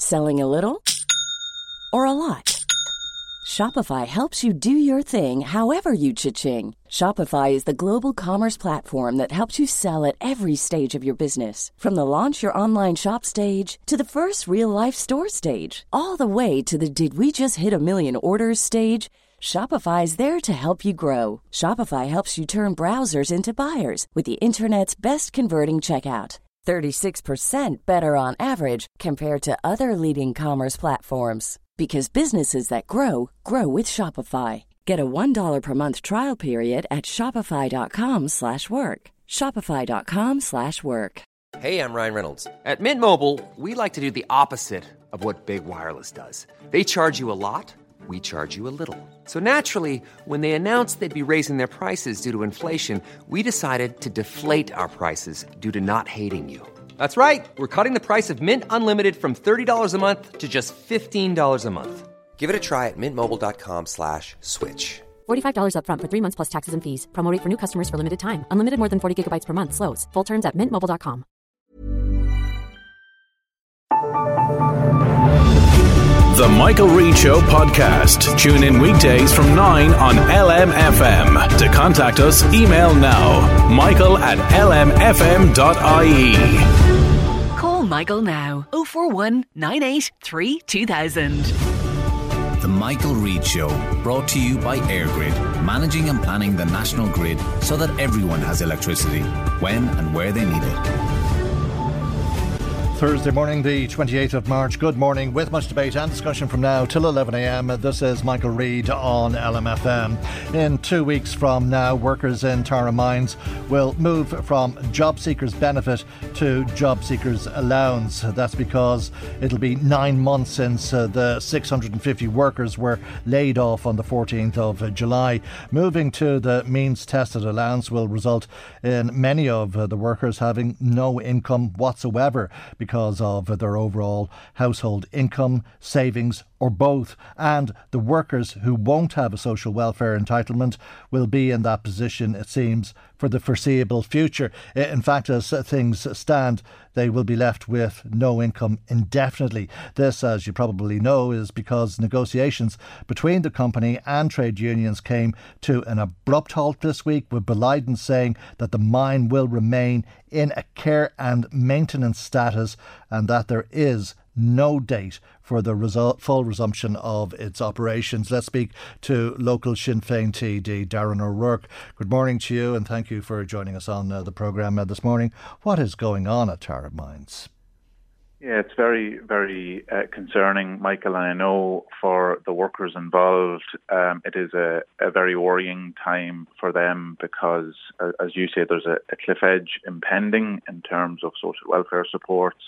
Selling a little or a lot? Shopify helps you do your thing however you cha-ching. Shopify is the global commerce platform that helps you sell at every stage of your business. From the launch your online shop stage to the first real-life store stage, all the way to the did we just hit a million orders stage. Shopify is there to help you grow. Shopify helps you turn browsers into buyers with the internet's best converting checkout. 36% better on average compared to other leading commerce platforms. Because businesses that grow, grow with Shopify. Get a $1 per month trial period at shopify.com/work. Shopify.com/work. Hey, I'm Ryan Reynolds. At Mint Mobile, we like to do the opposite of what Big Wireless does. They charge you a lot, we charge you a little. So naturally, when they announced they'd be raising their prices due to inflation, we decided to deflate our prices due to not hating you. That's right. We're cutting the price of Mint Unlimited from $30 a month to just $15 a month. Give it a try at mintmobile.com/switch. $45 up front for 3 months plus taxes and fees. Promo rate for new customers for limited time. Unlimited more than 40 gigabytes per month. Slows full terms at mintmobile.com. The Michael Reid Show podcast. Tune in weekdays from 9 on LMFM. To contact us, email now, michael@lmfm.ie. Call Michael now, 041 983 2000. The Michael Reid Show, brought to you by EirGrid, managing and planning the national grid so that everyone has electricity, when and where they need it. Thursday morning, the 28th of March. Good morning, with much debate and discussion from now till 11 a.m. This is Michael Reid on LMFM. In 2 weeks from now, workers in Tara Mines will move from job seekers benefit to job seekers allowance. That's because it'll be 9 months since the 650 workers were laid off on the 14th of July. Moving to the means tested allowance will result in many of the workers having no income whatsoever because of their overall household income, savings or both, and the workers who won't have a social welfare entitlement will be in that position, it seems, for the foreseeable future. In fact, as things stand, they will be left with no income indefinitely. This, as you probably know, is because negotiations between the company and trade unions came to an abrupt halt this week, with Boliden saying that the mine will remain in a care and maintenance status and that there is no date for the full resumption of its operations. Let's speak to local Sinn Féin TD Darren O'Rourke. Good morning to you and thank you for joining us on the programme this morning. What is going on at Tara Mines? Yeah, it's very, very concerning, Michael. And I know for the workers involved, it is a very worrying time for them because, as you say, there's a cliff edge impending in terms of social welfare supports.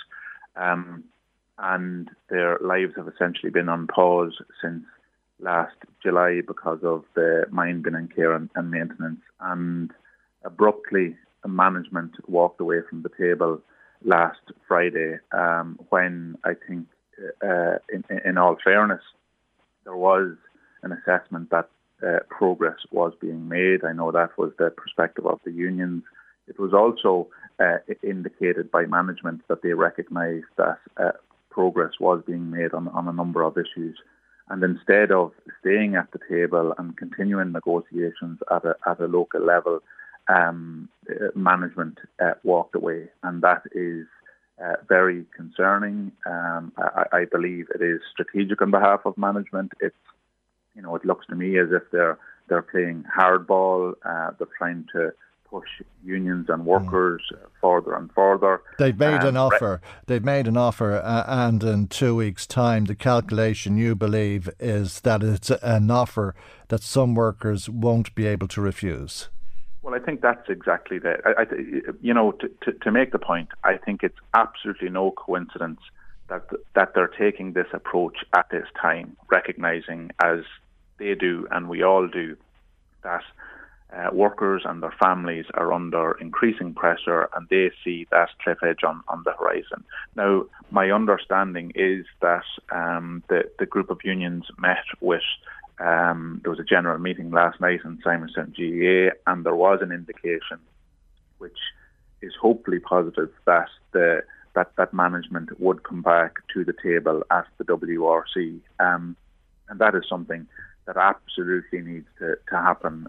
And their lives have essentially been on pause since last July because of the mine bin and care and maintenance. And abruptly, the management walked away from the table last Friday when I think, in all fairness, there was an assessment that progress was being made. I know that was the perspective of the unions. It was also indicated by management that they recognised that progress was being made on a number of issues. And instead of staying at the table and continuing negotiations at a local level, management walked away. And that is very concerning. I believe it is strategic on behalf of management. It looks to me as if they're playing hardball. They're trying to push unions and workers further and further. They've made an offer. And in 2 weeks' time, the calculation you believe is that it's an offer that some workers won't be able to refuse. Well, I think that's exactly that. To make the point, I think it's absolutely no coincidence that they're taking this approach at this time, recognising, as they do and we all do, that workers and their families are under increasing pressure and they see that cliff edge on the horizon. Now, my understanding is that the group of unions met with, there was a general meeting last night in Simonstown GEA, and there was an indication, which is hopefully positive, that the that management would come back to the table at the WRC, and that is something that absolutely needs to happen.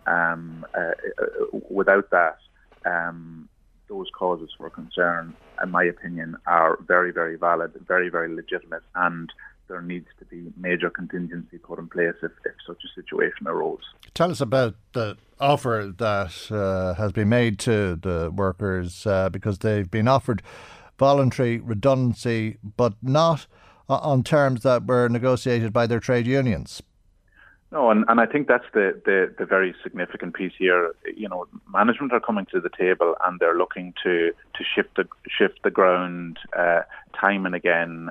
Without that, those causes for concern, in my opinion, are very, very valid, very, very legitimate, and there needs to be major contingency put in place if such a situation arose. Tell us about the offer that has been made to the workers, because they've been offered voluntary redundancy, but not on terms that were negotiated by their trade unions. No, and I think that's the very significant piece here. You know, management are coming to the table and they're looking to shift the ground time and again,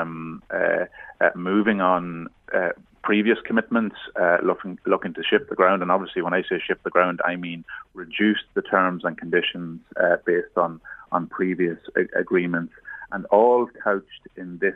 moving on previous commitments, looking to shift the ground. And obviously, when I say shift the ground, I mean reduce the terms and conditions based on previous agreements, and all couched in this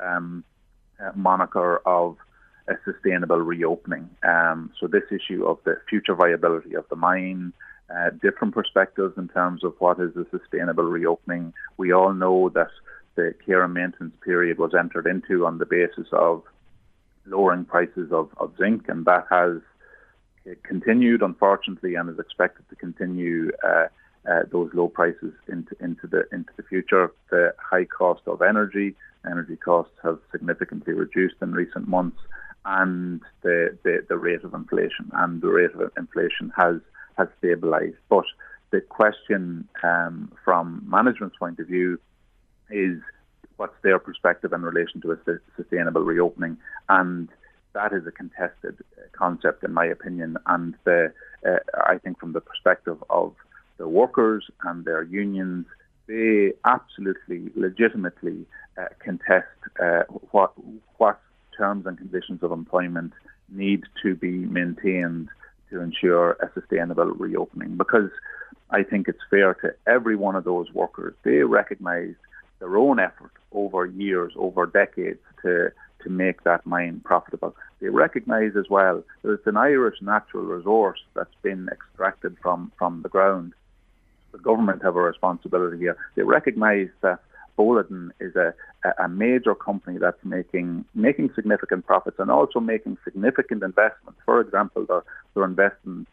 moniker of a sustainable reopening. So this issue of the future viability of the mine, different perspectives in terms of what is a sustainable reopening. We all know that the care and maintenance period was entered into on the basis of lowering prices of zinc, and that has continued, unfortunately, and is expected to continue those low prices into the future. The high cost of energy costs have significantly reduced in recent months, and the rate of inflation. And the rate of inflation has stabilised. But the question from management's point of view is what's their perspective in relation to a sustainable reopening, and that is a contested concept in my opinion. And I think from the perspective of the workers and their unions, they absolutely legitimately contest what terms and conditions of employment need to be maintained to ensure a sustainable reopening. Because I think it's fair to every one of those workers, they recognise their own effort over years, over decades to make that mine profitable. They recognise as well that it's an Irish natural resource that's been extracted from the ground. The government have a responsibility here. They recognise that Boliden is a major company that's making significant profits and also making significant investments. For example, they're investing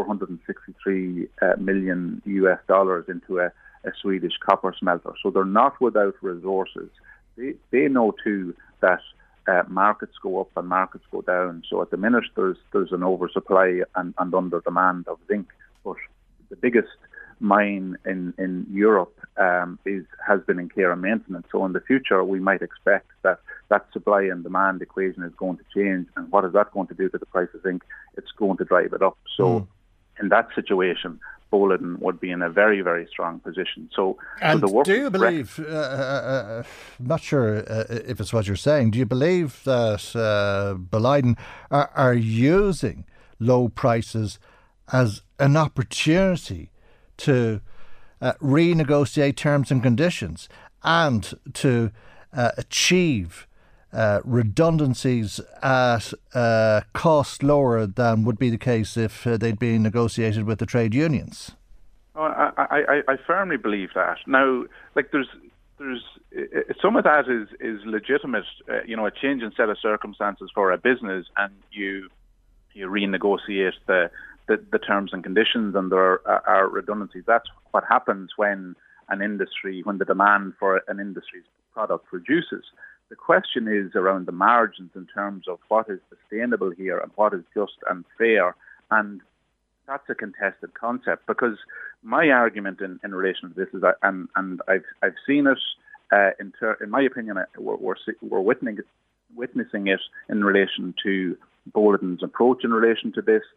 $463 million into a Swedish copper smelter. So they're not without resources. They know too that markets go up and markets go down. So at the minute there's an oversupply and under demand of zinc. But the biggest mine in Europe has been in care and maintenance. So in the future, we might expect that supply and demand equation is going to change. And what is that going to do to the price of zinc? It's going to drive it up. So in that situation, Boliden would be in a very, very strong position. So do you believe, I'm not sure if it's what you're saying, do you believe that Boliden are using low prices as an opportunity to renegotiate terms and conditions and to achieve redundancies at cost lower than would be the case if they'd been negotiated with the trade unions? Oh, I firmly believe that. Now, like there's some of that is legitimate. A change in set of circumstances for a business, and you renegotiate the terms and conditions, and there are redundancies. That's what happens when the demand for an industry's product reduces. The question is around the margins in terms of what is sustainable here and what is just and fair, and that's a contested concept. Because my argument in relation to this is that, and I've seen it in my opinion, we're witnessing it in relation to Boliden's approach in relation to this.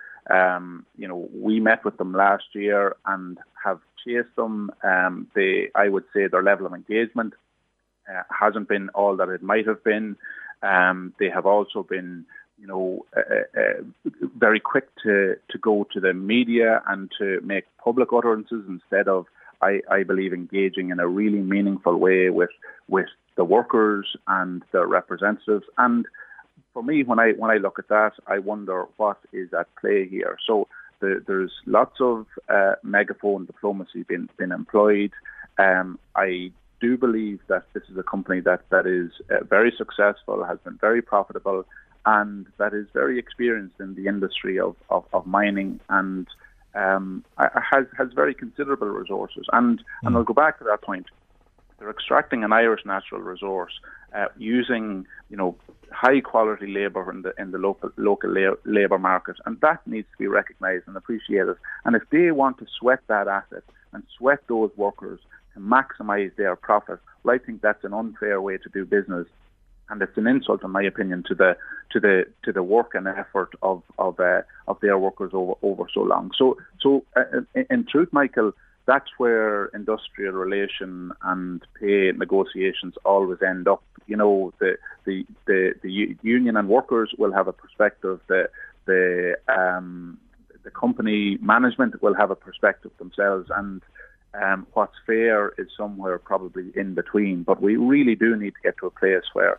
We met with them last year and have chased them. I would say their level of engagement hasn't been all that it might have been. They have also been, very quick to go to the media and to make public utterances instead of, I believe, engaging in a really meaningful way with the workers and their representatives. And for me, when I look at that, I wonder what is at play here. So there's lots of megaphone diplomacy been employed. I do believe that this is a company that is very successful, has been very profitable, and that is very experienced in the industry of mining, and has very considerable resources. And I'll go back to that point. They're extracting an Irish natural resource using, high quality labour in the local labour market, and that needs to be recognised and appreciated. And if they want to sweat that asset and sweat those workers to maximise their profit, well, I think that's an unfair way to do business, and it's an insult, in my opinion, to the work and effort of their workers over so long. So in truth, Michael, that's where industrial relation and pay negotiations always end up. The union and workers will have a perspective. The company management will have a perspective themselves, and what's fair is somewhere probably in between. But we really do need to get to a place where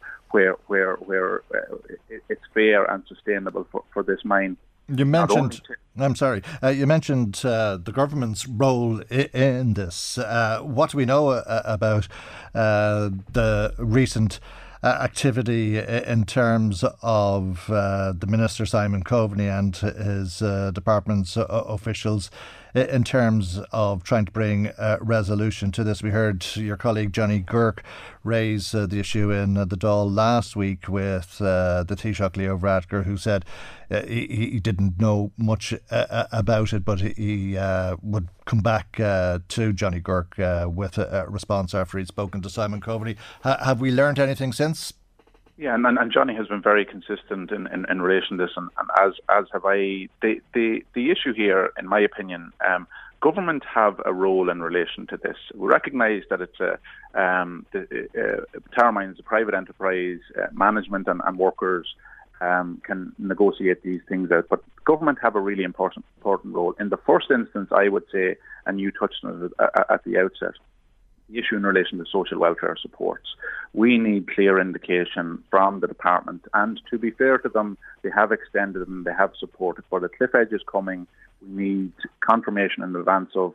it's fair and sustainable for this mine. You mentioned, you mentioned the government's role in this. What do we know about the recent activity in terms of the Minister Simon Coveney and his department's officials in terms of trying to bring a resolution to this? We heard your colleague Johnny Girk raise the issue in the Dáil last week with the Taoiseach Leo Varadkar, who said he didn't know much about it, but he would come back to Johnny Girk with a response after he'd spoken to Simon Coveney. Have we learned anything since? Yeah, and Johnny has been very consistent in relation to this, and as have I. The issue here, in my opinion, government have a role in relation to this. We recognise that it's Tara Mines, a private enterprise, management and workers can negotiate these things out, but government have a really important role. In the first instance, I would say, and you touched on it at the outset, the issue in relation to social welfare supports. We need clear indication from the department, and to be fair to them, they have extended them, they have supported. For the cliff edge is coming, we need confirmation in advance of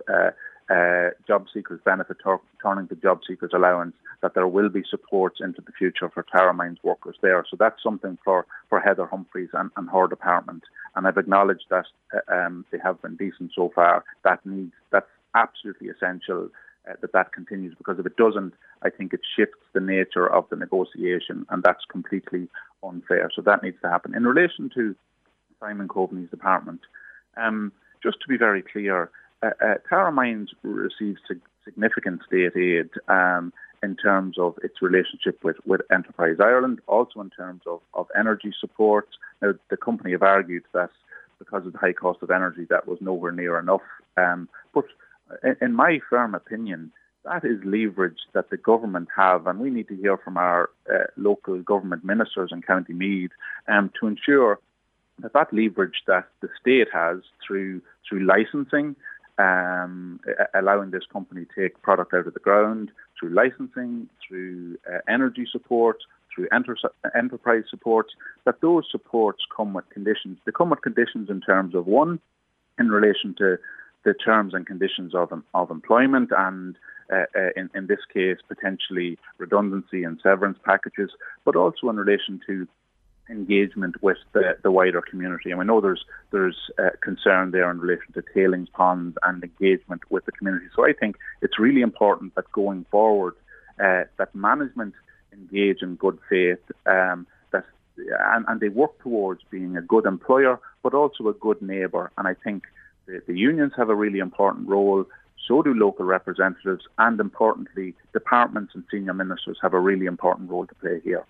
job seekers benefit turning to job seekers allowance, that there will be supports into the future for Tara Mines workers there. So that's something for Heather Humphreys and her department. And I've acknowledged that they have been decent so far. That's absolutely essential that continues, because if it doesn't, I think it shifts the nature of the negotiation, and that's completely unfair. So that needs to happen. In relation to Simon Coveney's department, just to be very clear, Tara Mines receives significant state aid in terms of its relationship with Enterprise Ireland, also in terms of energy support. Now, the company have argued that because of the high cost of energy, that was nowhere near enough. But in my firm opinion, that is leverage that the government have, and we need to hear from our local government ministers in County Meath to ensure that leverage that the state has through licensing, allowing this company to take product out of the ground, through licensing, through energy support, through enterprise support, that those supports come with conditions. They come with conditions in terms of, one, in relation to the terms and conditions of employment, and in this case, potentially redundancy and severance packages, but also in relation to engagement with the wider community. And we know there's concern there in relation to tailings ponds and engagement with the community. So I think it's really important that going forward, that management engage in good faith, and they work towards being a good employer, but also a good neighbour. And I think the unions have a really important role, so do local representatives, and importantly, departments and senior ministers have a really important role to play here.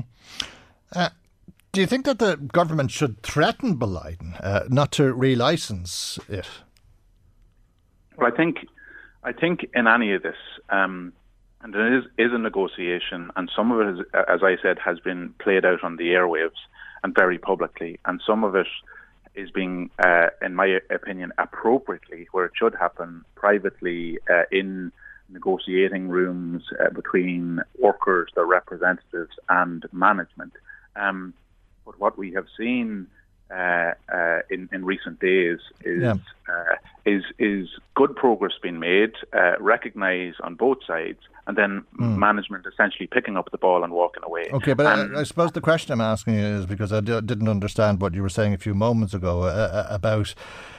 Do you think that the government should threaten Boliden not to relicense it? Well, I think in any of this, and it is a negotiation, and some of it, as I said, has been played out on the airwaves and very publicly, and some of it is being, in my opinion, appropriately, where it should happen, privately in negotiating rooms between workers, their representatives and management. But what we have seen in recent days is good progress being made, recognised on both sides, and then management essentially picking up the ball and walking away. Okay, but I suppose the question I'm asking you is because I didn't understand what you were saying a few moments ago about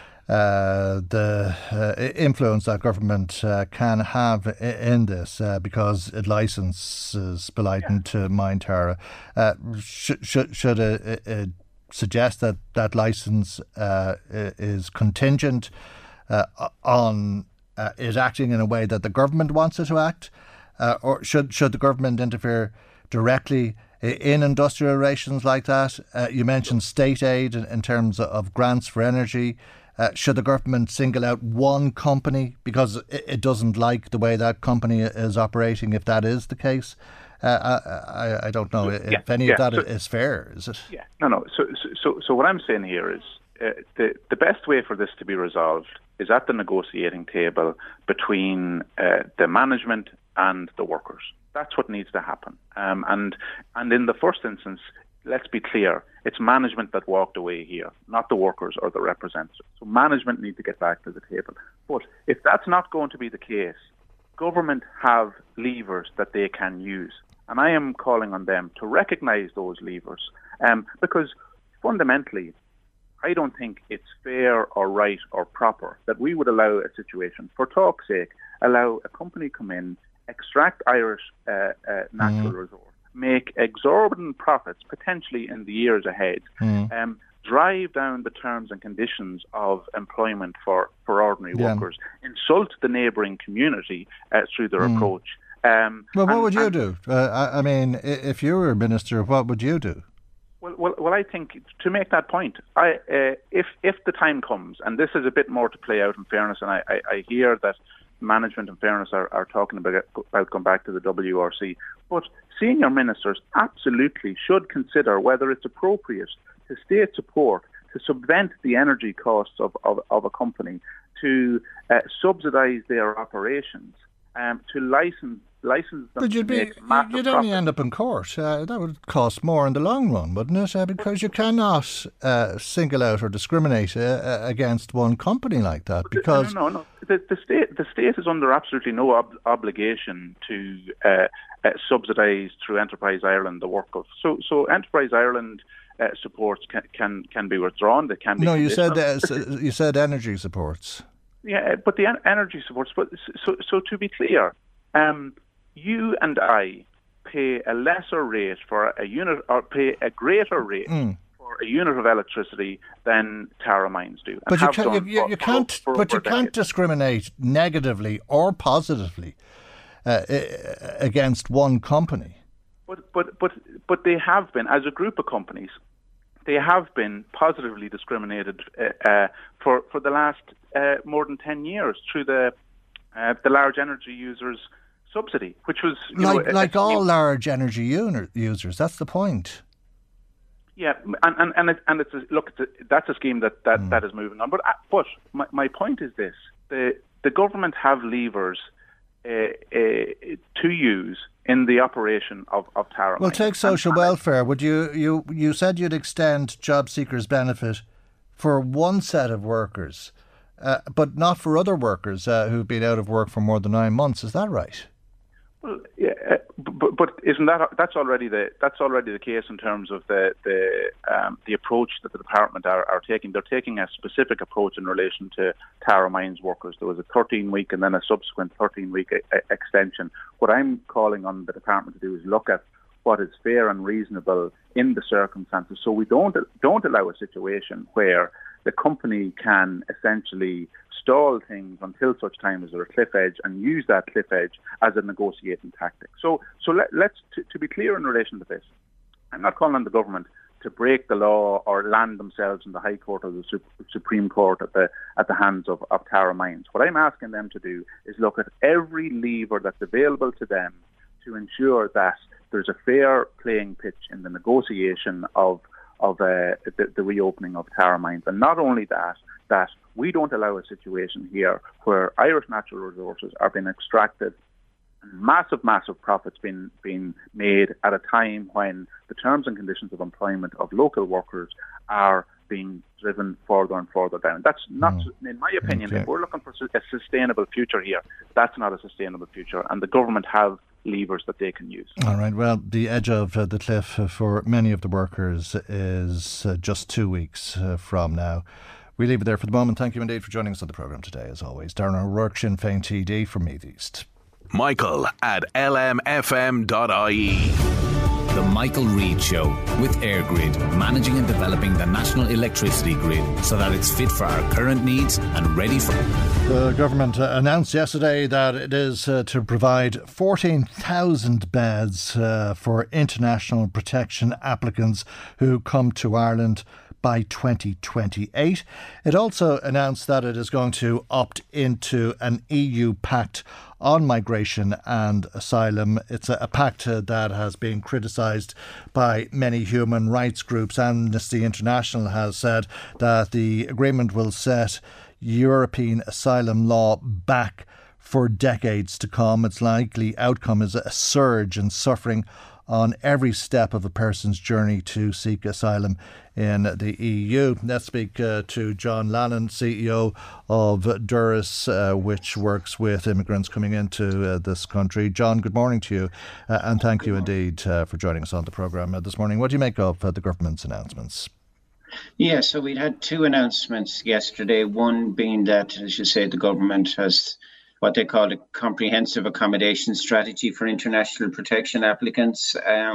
the influence that government can have in this because it licenses Blyton to mine Tara. Should it suggest that licence is contingent on it acting in a way that the government wants it to act? Or should the government interfere directly in industrial relations like that? You mentioned state aid in terms of grants for energy. Should the government single out one company because it doesn't like the way that company is operating, if that is the case? I don't know if any of that is fair, is it? Yeah, no. So what I'm saying here is the best way for this to be resolved is at the negotiating table between the management and the workers. That's what needs to happen. And in the first instance, let's be clear, it's management that walked away here, not the workers or the representatives. So management need to get back to the table. But if that's not going to be the case, government have levers that they can use. And I am calling on them to recognise those levers. Because fundamentally, I don't think it's fair or right or proper that we would allow a situation, for talk's sake, allow a company come in, extract Irish natural resource, make exorbitant profits potentially in the years ahead, drive down the terms and conditions of employment for ordinary workers, insult the neighbouring community through their approach. Well, what would you do? I mean, if you were Minister, what would you do? Well, I think to make that point, if the time comes, and this is a bit more to play out in fairness, and I hear that management in fairness are talking about going back to the WRC, but senior ministers absolutely should consider whether it's appropriate to state support to subvent the energy costs of a company, to subsidise their operations, to license them. But you'd only end up in court. That would cost more in the long run, wouldn't it? Because you cannot single out or discriminate against one company like that. Because no. The state is under absolutely no obligation to subsidise through Enterprise Ireland the work of. So Enterprise Ireland supports can be withdrawn. They can be. No, you said energy supports. Yeah, but the energy supports. But so to be clear. You and I pay a lesser rate for a unit, or pay a greater rate for a unit of electricity than Tara Mines do. But you can't discriminate negatively or positively against one company. But they have been, as a group of companies, they have been positively discriminated for the last more than 10 years through the large energy users subsidy, which was like all large energy users. That's the point. Yeah, and that's a scheme that is moving on. But my point is this: the government have levers to use in the operation of Tara. Well, take social welfare. Would you said you'd extend job seekers' benefit for one set of workers, but not for other workers who've been out of work for more than 9 months? Is that right? Well, yeah, but isn't that's already the case in terms of the approach that the department are taking? They're taking a specific approach in relation to Tara Mines workers. There was a 13-week and then a subsequent 13-week extension. What I'm calling on the department to do is look at what is fair and reasonable in the circumstances, so we don't allow a situation where the company can essentially stall things until such time as they're a cliff edge and use that cliff edge as a negotiating tactic. So let's to be clear in relation to this, I'm not calling on the government to break the law or land themselves in the High Court or the Supreme Court at the hands of Tara Mines. What I'm asking them to do is look at every lever that's available to them to ensure that there's a fair playing pitch in the negotiation of the reopening of Tara Mines. And not only that we don't allow a situation here where Irish natural resources are being extracted and massive profits being made at a time when the terms and conditions of employment of local workers are being driven further and further down. That's not, in my opinion, if we're looking for a sustainable future here, that's not a sustainable future, and the government have levers that they can use. All right, well, the edge of the cliff for many of the workers is just 2 weeks from now. We leave it there for the moment. Thank you indeed for joining us on the programme today, as always. Darren O'Rourke, Sinn Féin TD from Meath East. Michael at lmfm.ie. The Michael Reid Show with EirGrid, managing and developing the national electricity grid so that it's fit for our current needs and ready for... The government announced yesterday that it is to provide 14,000 beds for international protection applicants who come to Ireland by 2028. It also announced that it is going to opt into an EU pact on migration and asylum. It's a pact that has been criticised by many human rights groups. Amnesty International has said that the agreement will set European asylum law back for decades to come. Its likely outcome is a surge in suffering on every step of a person's journey to seek asylum in the EU. Let's speak to John Lannon, CEO of Durus, which works with immigrants coming into this country. John, good morning to you, and thank you indeed for joining us on the programme this morning. What do you make of the government's announcements? Yeah, so we had two announcements yesterday, one being that, as you say, the government has what they call a comprehensive accommodation strategy for international protection applicants.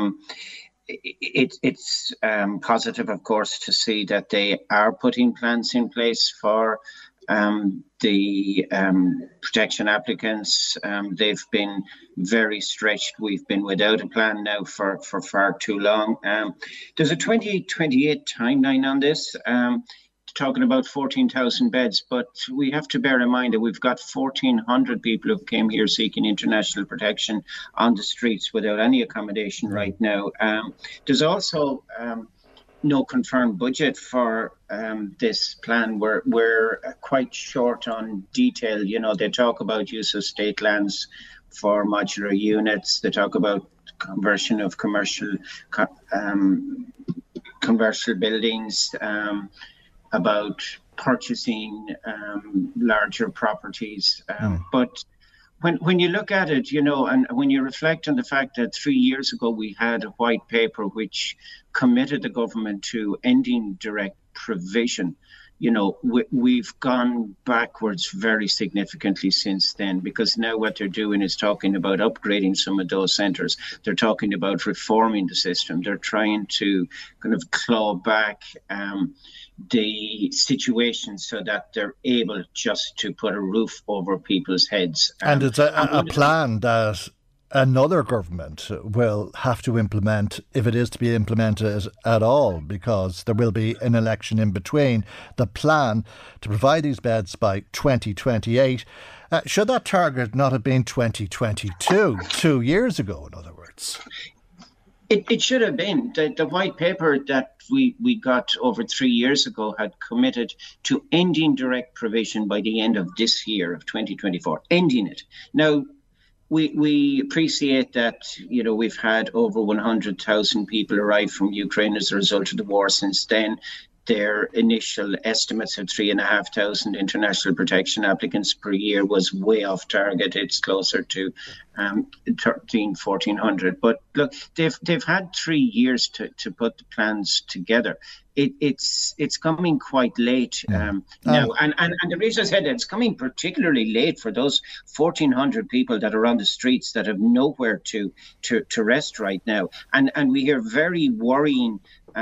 It's positive, of course, to see that they are putting plans in place for the protection applicants. They've been very stretched. We've been without a plan now for far too long. There's a 2028 timeline on this. Talking about 14,000 beds, but we have to bear in mind that we've got 1,400 people who came here seeking international protection on the streets without any accommodation right now. There's also no confirmed budget for this plan. We're quite short on detail. You know, they talk about use of state lands for modular units. They talk about conversion of commercial buildings, about purchasing larger properties. But when you look at it, you know, and when you reflect on the fact that 3 years ago we had a white paper which committed the government to ending direct provision, you know, we've gone backwards very significantly since then, because now what they're doing is talking about upgrading some of those centres. They're talking about reforming the system. They're trying to kind of claw back the situation so that they're able just to put a roof over people's heads. And it's a plan that another government will have to implement, if it is to be implemented at all, because there will be an election in between. The plan to provide these beds by 2028, should that target not have been 2022, 2 years ago, in other words? It should have been. The white paper that we got over 3 years ago had committed to ending direct provision by the end of this year of 2024, ending it. Now, we appreciate that, you know, we've had over 100,000 people arrive from Ukraine as a result of the war since then. Their initial estimates of 3,500 international protection applicants per year was way off target. It's closer to 1,400. But look, they've had 3 years to put the plans together. It's coming quite late now, and the reason I said that it's coming particularly late for those 1,400 people that are on the streets that have nowhere to rest right now, and we hear very worrying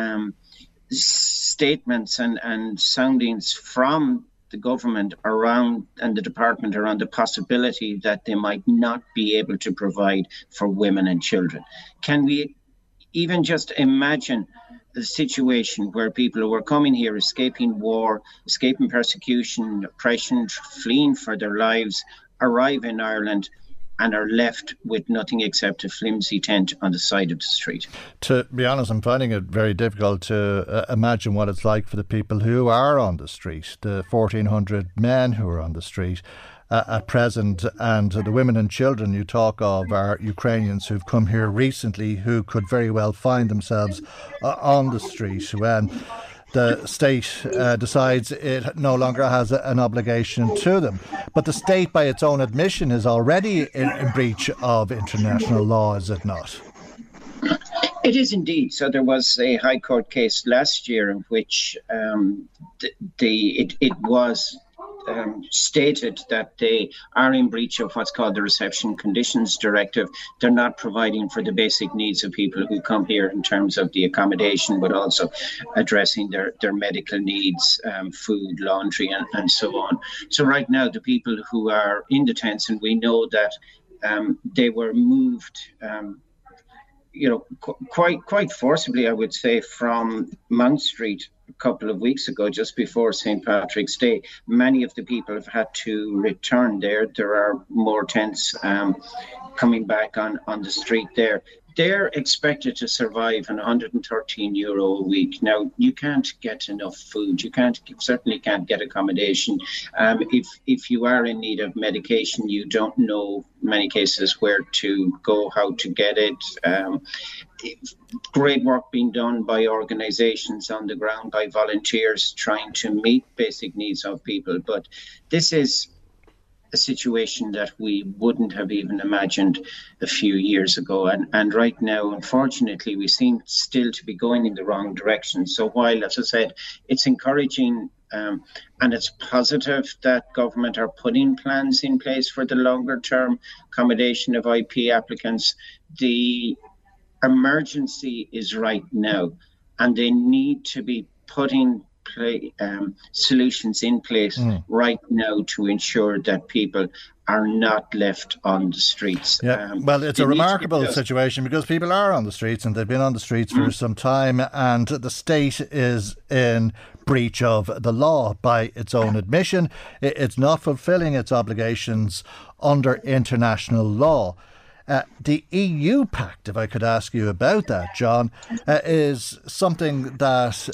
statements and soundings from the government around and the department around the possibility that they might not be able to provide for women and children. Can we even just imagine the situation where people who are coming here, escaping war, escaping persecution, oppression, fleeing for their lives, arrive in Ireland and are left with nothing except a flimsy tent on the side of the street? To be honest, I'm finding it very difficult to imagine what it's like for the people who are on the street, the 1,400 men who are on the street at present, and the women and children you talk of are Ukrainians who've come here recently who could very well find themselves on the street. When the state decides it no longer has an obligation to them. But the state, by its own admission, is already in breach of international law, is it not? It is indeed. So there was a High Court case last year in which it was stated that they are in breach of what's called the Reception Conditions Directive. They're not providing for the basic needs of people who come here in terms of the accommodation, but also addressing their medical needs, food, laundry, and so on. So right now, the people who are in the tents, and we know that they were moved quite forcibly, I would say, from Mount Street a couple of weeks ago, just before St. Patrick's Day. Many of the people have had to return there. There are more tents coming back on the street there. They're expected to survive on €113 a week. Now, you can't get enough food. You certainly can't get accommodation. If you are in need of medication, you don't know, in many cases, where to go, how to get it. Great work being done by organisations on the ground, by volunteers trying to meet basic needs of people. But this is a situation that we wouldn't have even imagined a few years ago. And right now, unfortunately, we seem still to be going in the wrong direction. So while, as I said, it's encouraging and it's positive that government are putting plans in place for the longer term accommodation of IP applicants, the emergency is right now, and they need to be putting solutions in place right now to ensure that people are not left on the streets. Yeah. Well, it's a remarkable situation because people are on the streets and they've been on the streets for some time, and the state is in breach of the law by its own admission. It's not fulfilling its obligations under international law. The EU Pact, if I could ask you about that, John, is something that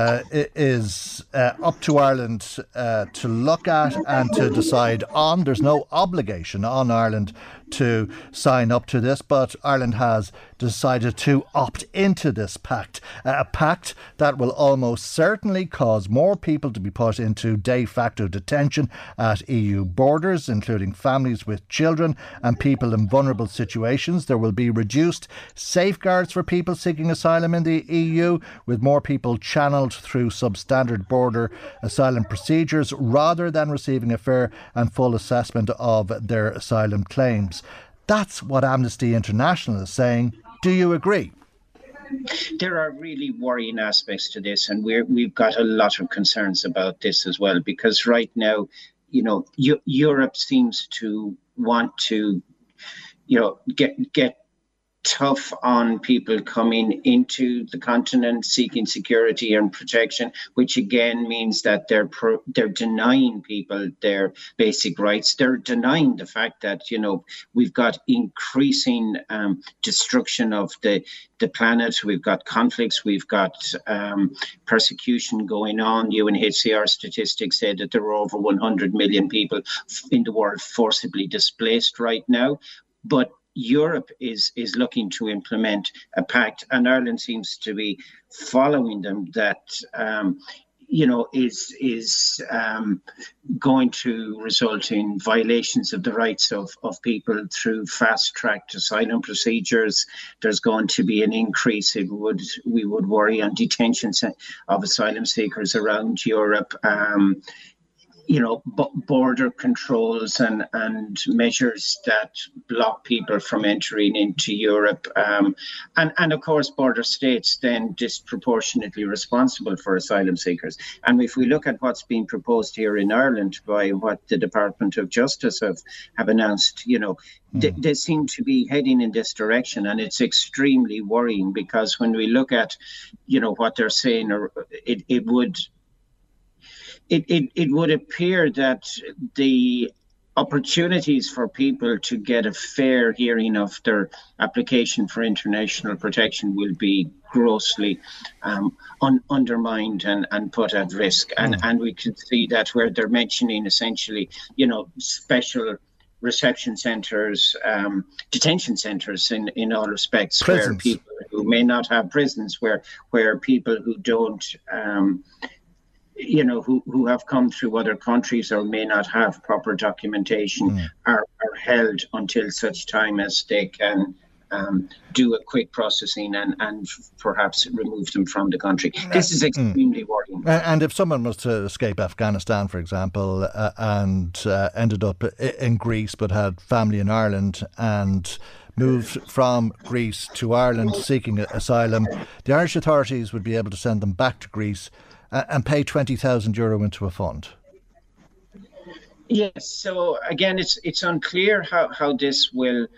is up to Ireland to look at and to decide on. There's no obligation on Ireland to sign up to this, but Ireland has decided to opt into this pact, a pact that will almost certainly cause more people to be put into de facto detention at EU borders, including families with children and people in vulnerable situations. There will be reduced safeguards for people seeking asylum in the EU, with more people channelled through substandard border asylum procedures rather than receiving a fair and full assessment of their asylum claims. That's what Amnesty International is saying. Do you agree? There are really worrying aspects to this, and we've got a lot of concerns about this as well, because right now, Europe seems to want to, get tough on people coming into the continent seeking security and protection, which again means that they're denying people their basic rights. They're denying the fact that, we've got increasing destruction of the planet. We've got conflicts. We've got persecution going on. UNHCR statistics say that there are over 100 million people in the world forcibly displaced right now. But Europe is looking to implement a pact, and Ireland seems to be following them, that is going to result in violations of the rights of people through fast-tracked asylum procedures. There's going to be an increase, we would worry, on detentions of asylum seekers around Europe. Border controls and measures that block people from entering into Europe. And of course, border states then disproportionately responsible for asylum seekers. And if we look at what's being proposed here in Ireland by what the Department of Justice have announced, they seem to be heading in this direction. And it's extremely worrying, because when we look at, what they're saying, it would appear that the opportunities for people to get a fair hearing of their application for international protection will be grossly undermined and put at risk. And we can see that where they're mentioning essentially, special reception centres, detention centres in all respects, prisons, where people who may not have prisons, where people who don't, who have come through other countries or may not have proper documentation are held until such time as they can do a quick processing and perhaps remove them from the country. This is extremely worrying. And if someone was to escape Afghanistan, for example, and ended up in Greece but had family in Ireland and moved from Greece to Ireland seeking asylum, the Irish authorities would be able to send them back to Greece and pay €20,000 into a fund. Yes. So again, it's unclear how this will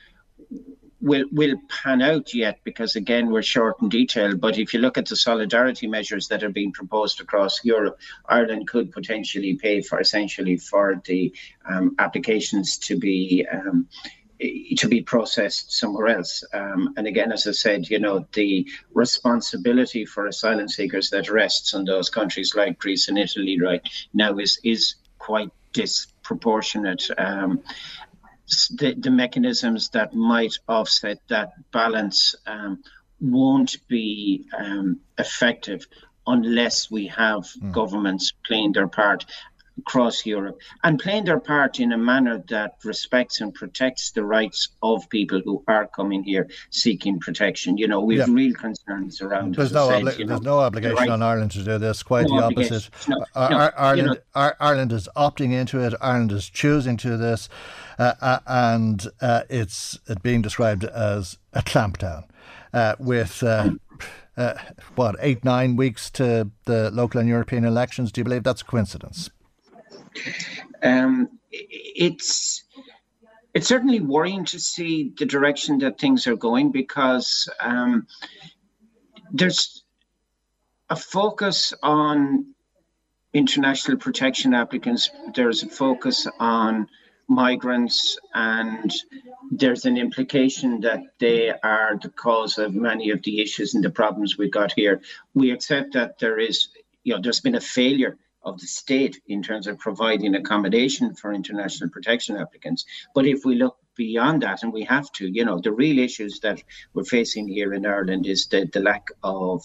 pan out yet, because again we're short in detail. But if you look at the solidarity measures that are being proposed across Europe, Ireland could potentially pay for the applications to be processed somewhere else. And again, as I said, the responsibility for asylum seekers that rests on those countries like Greece and Italy right now is quite disproportionate. The mechanisms that might offset that balance won't be effective unless we have governments playing their part across Europe and playing their part in a manner that respects and protects the rights of people who are coming here seeking protection. We've real concerns around. There's no obligation on Ireland to do this. Quite the opposite. Ireland is opting into it. Ireland is choosing to do this, and it's being described as a clampdown with 8-9 weeks to the local and European elections. Do you believe that's a coincidence? It's certainly worrying to see the direction that things are going, because there's a focus on international protection applicants. There's a focus on migrants, and there's an implication that they are the cause of many of the issues and the problems we've got here. We accept that there's been a failure of the state in terms of providing accommodation for international protection applicants. But if we look beyond that, and we have to, the real issues that we're facing here in Ireland is the lack of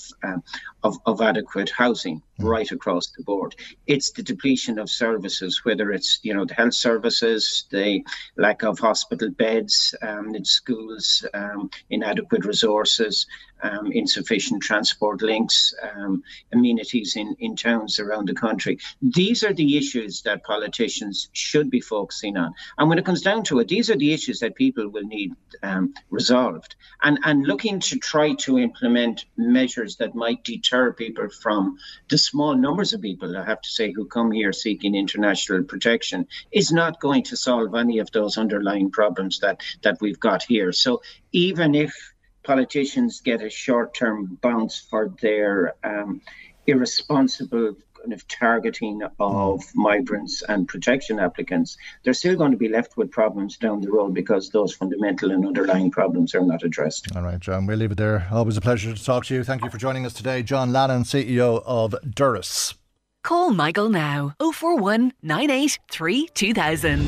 adequate housing right across the board. It's the depletion of services, whether it's, the health services, the lack of hospital beds in schools, inadequate resources, insufficient transport links, amenities in towns around the country. These are the issues that politicians should be focusing on. And when it comes down to it, these are the issues that people will need resolved. And looking to try to implement measures that might deter people from the small numbers of people, I have to say, who come here seeking international protection is not going to solve any of those underlying problems that we've got here. So even if politicians get a short-term bounce for their irresponsible kind of targeting of migrants and protection applicants, they're still going to be left with problems down the road because those fundamental and underlying problems are not addressed. All right, John, we'll leave it there. Always a pleasure to talk to you. Thank you for joining us today. John Lannon, CEO of Durrus. Call Michael now. 041 983 2000.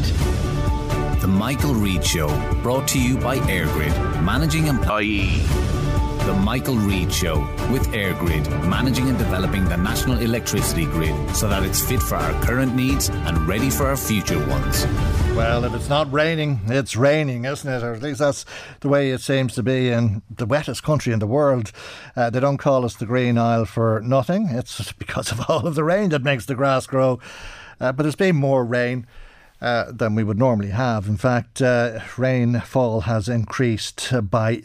The Michael Reid Show, brought to you by EirGrid, managing and The Michael Reid Show with EirGrid, managing and developing the national electricity grid so that it's fit for our current needs and ready for our future ones. Well, if it's not raining, it's raining, isn't it? Or at least that's the way it seems to be in the wettest country in the world. They don't call us the Green Isle for nothing. It's because of all of the rain that makes the grass grow. But there's been more rain than we would normally have. In fact, rainfall has increased by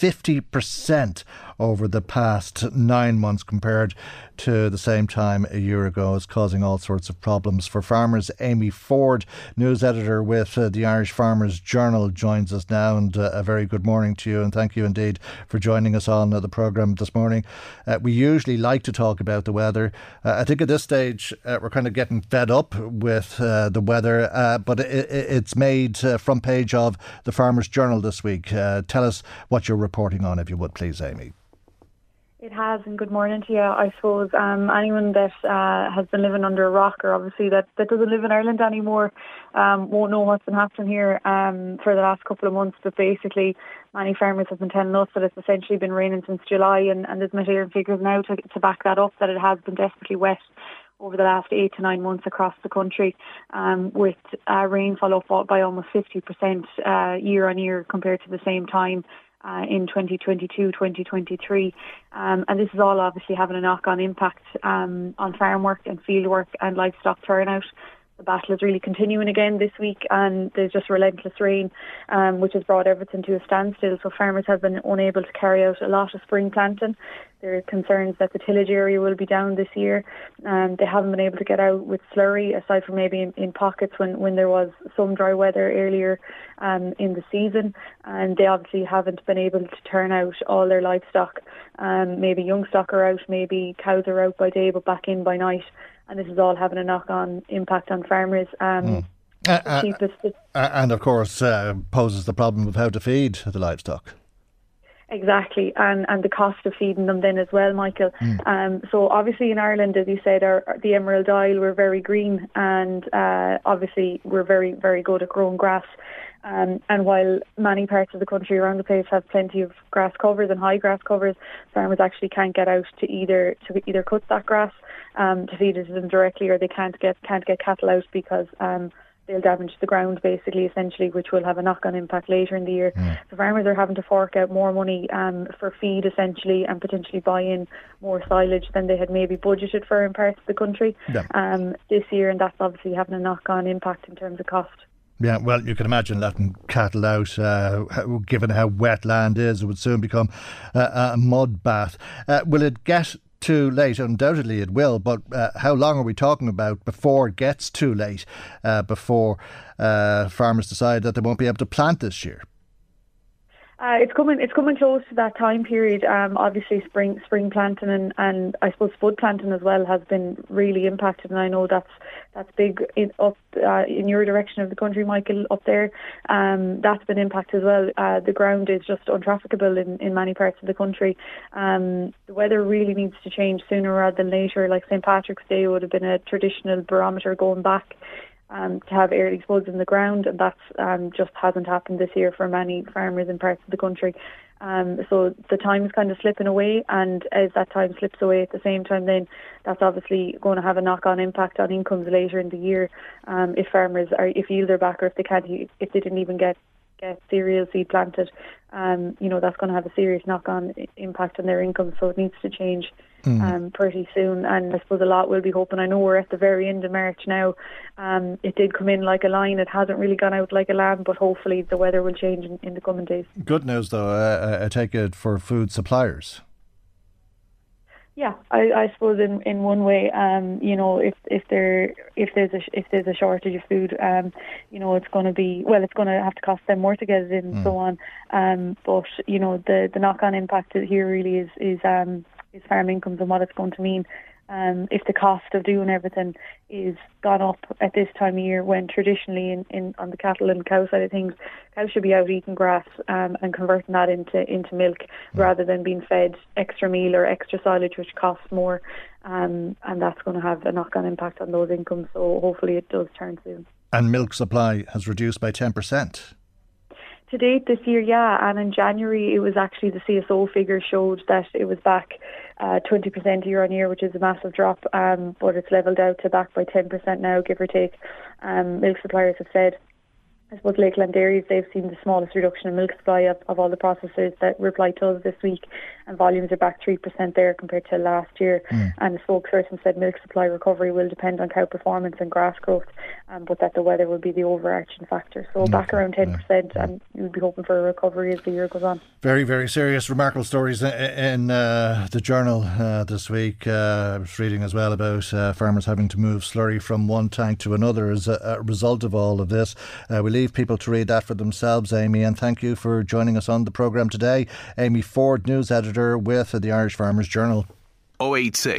50% over the past 9 months compared to the same time a year ago. It's causing all sorts of problems for farmers. Amy Ford, news editor with the Irish Farmers Journal, joins us now, and a very good morning to you, and thank you indeed for joining us on the programme this morning. We usually like to talk about the weather. I think at this stage we're kind of getting fed up with the weather, but it's made front page of the Farmers Journal this week. Tell us what you're reporting on, if you would please, Amy. It has, and good morning to you. I suppose anyone that has been living under a rock, or obviously that doesn't live in Ireland anymore, won't know what's been happening here for the last couple of months. But basically, many farmers have been telling us that it's essentially been raining since July, and there's material figures now to back that up, that it has been desperately wet over the last 8 to 9 months across the country, with rainfall up by almost 50% year on year compared to the same time in 2022, 2023. And this is all obviously having a knock-on impact on farm work and field work and livestock turnout. The battle is really continuing again this week, and there's just relentless rain, which has brought everything to a standstill. So farmers have been unable to carry out a lot of spring planting. There are concerns that the tillage area will be down this year. They haven't been able to get out with slurry, aside from maybe in pockets when there was some dry weather earlier in the season. And they obviously haven't been able to turn out all their livestock. Maybe young stock are out, maybe cows are out by day but back in by night. And this is all having a knock-on impact on farmers. And of course poses the problem of how to feed the livestock. Exactly, and the cost of feeding them then as well, Michael. So obviously in Ireland, as you said, the Emerald Isle, we're very green, and obviously we're very, very good at growing grass. And while many parts of the country around the place have plenty of grass covers and high grass covers, farmers actually can't get out to either cut that grass to feed it to them directly, or they can't get cattle out because they'll damage the ground, basically, essentially, which will have a knock-on impact later in the year. So farmers are having to fork out more money for feed, essentially, and potentially buy in more silage than they had maybe budgeted for in parts of the country this year, and that's obviously having a knock-on impact in terms of cost. Yeah, well, you can imagine letting cattle out, given how wet land is, it would soon become a mud bath. Will it get too late? Undoubtedly it will, but how long are we talking about before it gets too late, before farmers decide that they won't be able to plant this year? It's coming close to that time period. Obviously, spring planting and I suppose spud planting as well has been really impacted, and I know that's big in your direction of the country, Michael, up there. That's been impacted as well. The ground is just untrafficable in many parts of the country. The weather really needs to change sooner rather than later. Like St. Patrick's Day would have been a traditional barometer going back to have early spuds in the ground, and that's just hasn't happened this year for many farmers in parts of the country. So the time is kind of slipping away, and as that time slips away at the same time, then that's obviously going to have a knock-on impact on incomes later in the year. If yields are back, or if they didn't even get cereal seed planted, that's going to have a serious knock-on impact on their income. So it needs to change pretty soon, and I suppose a lot will be hoping. I know we're at the very end of March now. It did come in like a lion. It hasn't really gone out like a lamb, but hopefully the weather will change in the coming days. Good news though, I take it, for food suppliers. Yeah, I suppose in one way, if there's a shortage of food, it's going to have to cost them more to get it in and so on. But the knock-on impact here really is farm incomes and what it's going to mean. If the cost of doing everything is gone up at this time of year, when traditionally on the cattle and cow side of things, cows should be out eating grass and converting that into milk rather than being fed extra meal or extra silage, which costs more, and that's going to have a knock-on impact on those incomes. So hopefully it does turn soon. And milk supply has reduced by 10%. To date this year, yeah, and in January it was actually the CSO figure showed that it was back 20% year on year, which is a massive drop, but it's levelled out to back by 10% now, give or take. Milk suppliers have said, I suppose Lakeland Dairies, they've seen the smallest reduction in milk supply of all the processors that replied to us this week, and volumes are back 3% there compared to last year. And the spokesperson said milk supply recovery will depend on cow performance and grass growth, but that the weather will be the overarching factor. So back around 10%, and you'd be hoping for a recovery as the year goes on. Very, very serious, remarkable stories in the Journal this week. I was reading as well about farmers having to move slurry from one tank to another as a result of all of this. We leave people to read that for themselves, Amy, and thank you for joining us on the programme today. Amy Ford, news editor with the Irish Farmers Journal. 086.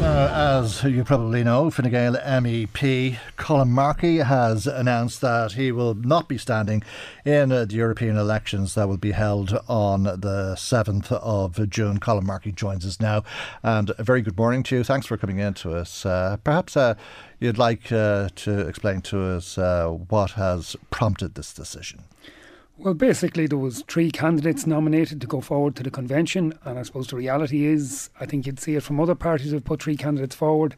As you probably know, Fine Gael MEP Colin Markey has announced that he will not be standing in the European elections that will be held on the 7th of June. Colin Markey joins us now, and a very good morning to you. Thanks for coming in to us. Perhaps you'd like to explain to us what has prompted this decision. Well, basically there was 3 candidates nominated to go forward to the convention, and I suppose the reality is, I think you'd see it from other parties who've put 3 candidates forward.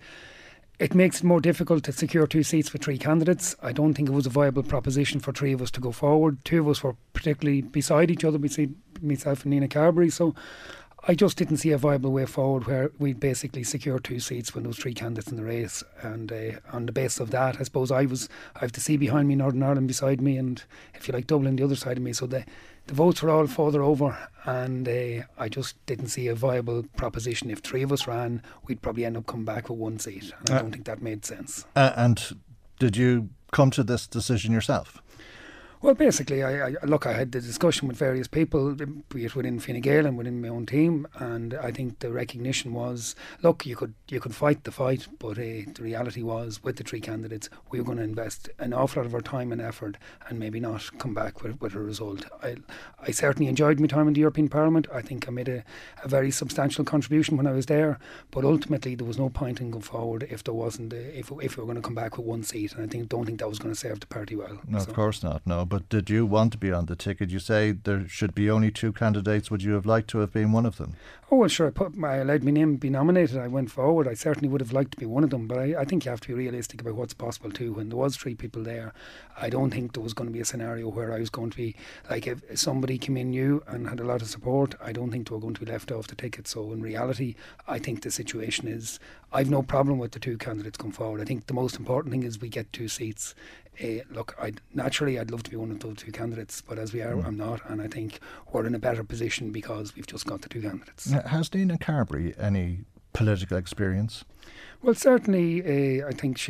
It makes it more difficult to secure 2 seats for 3 candidates. I don't think it was a viable proposition for 3 of us to go forward. 2 of us were particularly beside each other, myself and Nina Carberry, so I just didn't see a viable way forward where we'd basically secure 2 seats when there was 3 candidates in the race. And on the basis of that, I suppose I have the sea behind me, Northern Ireland beside me, and if you like, Dublin the other side of me. So the votes were all further over, and I just didn't see a viable proposition. If 3 of us ran, we'd probably end up coming back with 1 seat, and I don't think that made sense. And did you come to this decision yourself? Well, basically, I had the discussion with various people, be it within Fine Gael and within my own team, and I think the recognition was, look, you could fight the fight, but the reality was, with the 3 candidates, we were going to invest an awful lot of our time and effort and maybe not come back with a result. I certainly enjoyed my time in the European Parliament. I think I made a very substantial contribution when I was there, but ultimately there was no point in going forward if there wasn't, if we were going to come back with 1 seat, and I don't think that was going to serve the party well. No, so. Of course not, no. But did you want to be on the ticket? You say there should be only 2 candidates. Would you have liked to have been one of them? Oh, well, sure. I allowed my name be nominated. I went forward. I certainly would have liked to be one of them, but I think you have to be realistic about what's possible too. When there was 3 people there, I don't think there was going to be a scenario where I was going to be, like, if somebody came in new and had a lot of support, I don't think they were going to be left off the ticket. So in reality, I think the situation is, I've no problem with the 2 candidates come forward. I think the most important thing is we get 2 seats. Look, I'd love to be one of those 2 candidates, but as we are, I'm not, and I think we're in a better position because we've just got the 2 candidates. Has Nina Carberry any political experience? Well, certainly, I think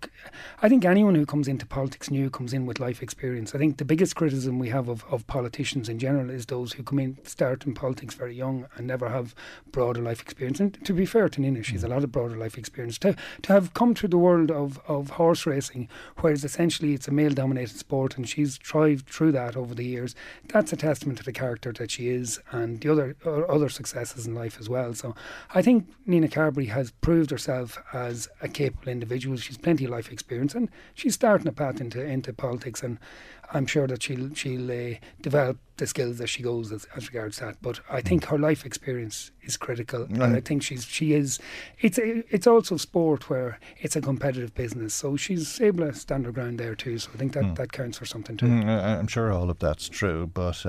I think anyone who comes into politics new comes in with life experience. I think the biggest criticism we have of politicians in general is those who start in politics very young and never have broader life experience. And to be fair to Nina, she's a lot of broader life experience. To have come through the world of horse racing, whereas essentially it's a male-dominated sport, and she's thrived through that over the years, that's a testament to the character that she is and the other successes in life as well. So I think Nina Carberry has proved herself as a capable individual. She's plenty of life experience, and she's starting a path into politics, and I'm sure that she'll develop the skills as she goes as regards that. But I think her life experience is critical, and I think she is. It's also sport where it's a competitive business, so she's able to stand her ground there too. So I think that counts for something too. I'm sure all of that's true, but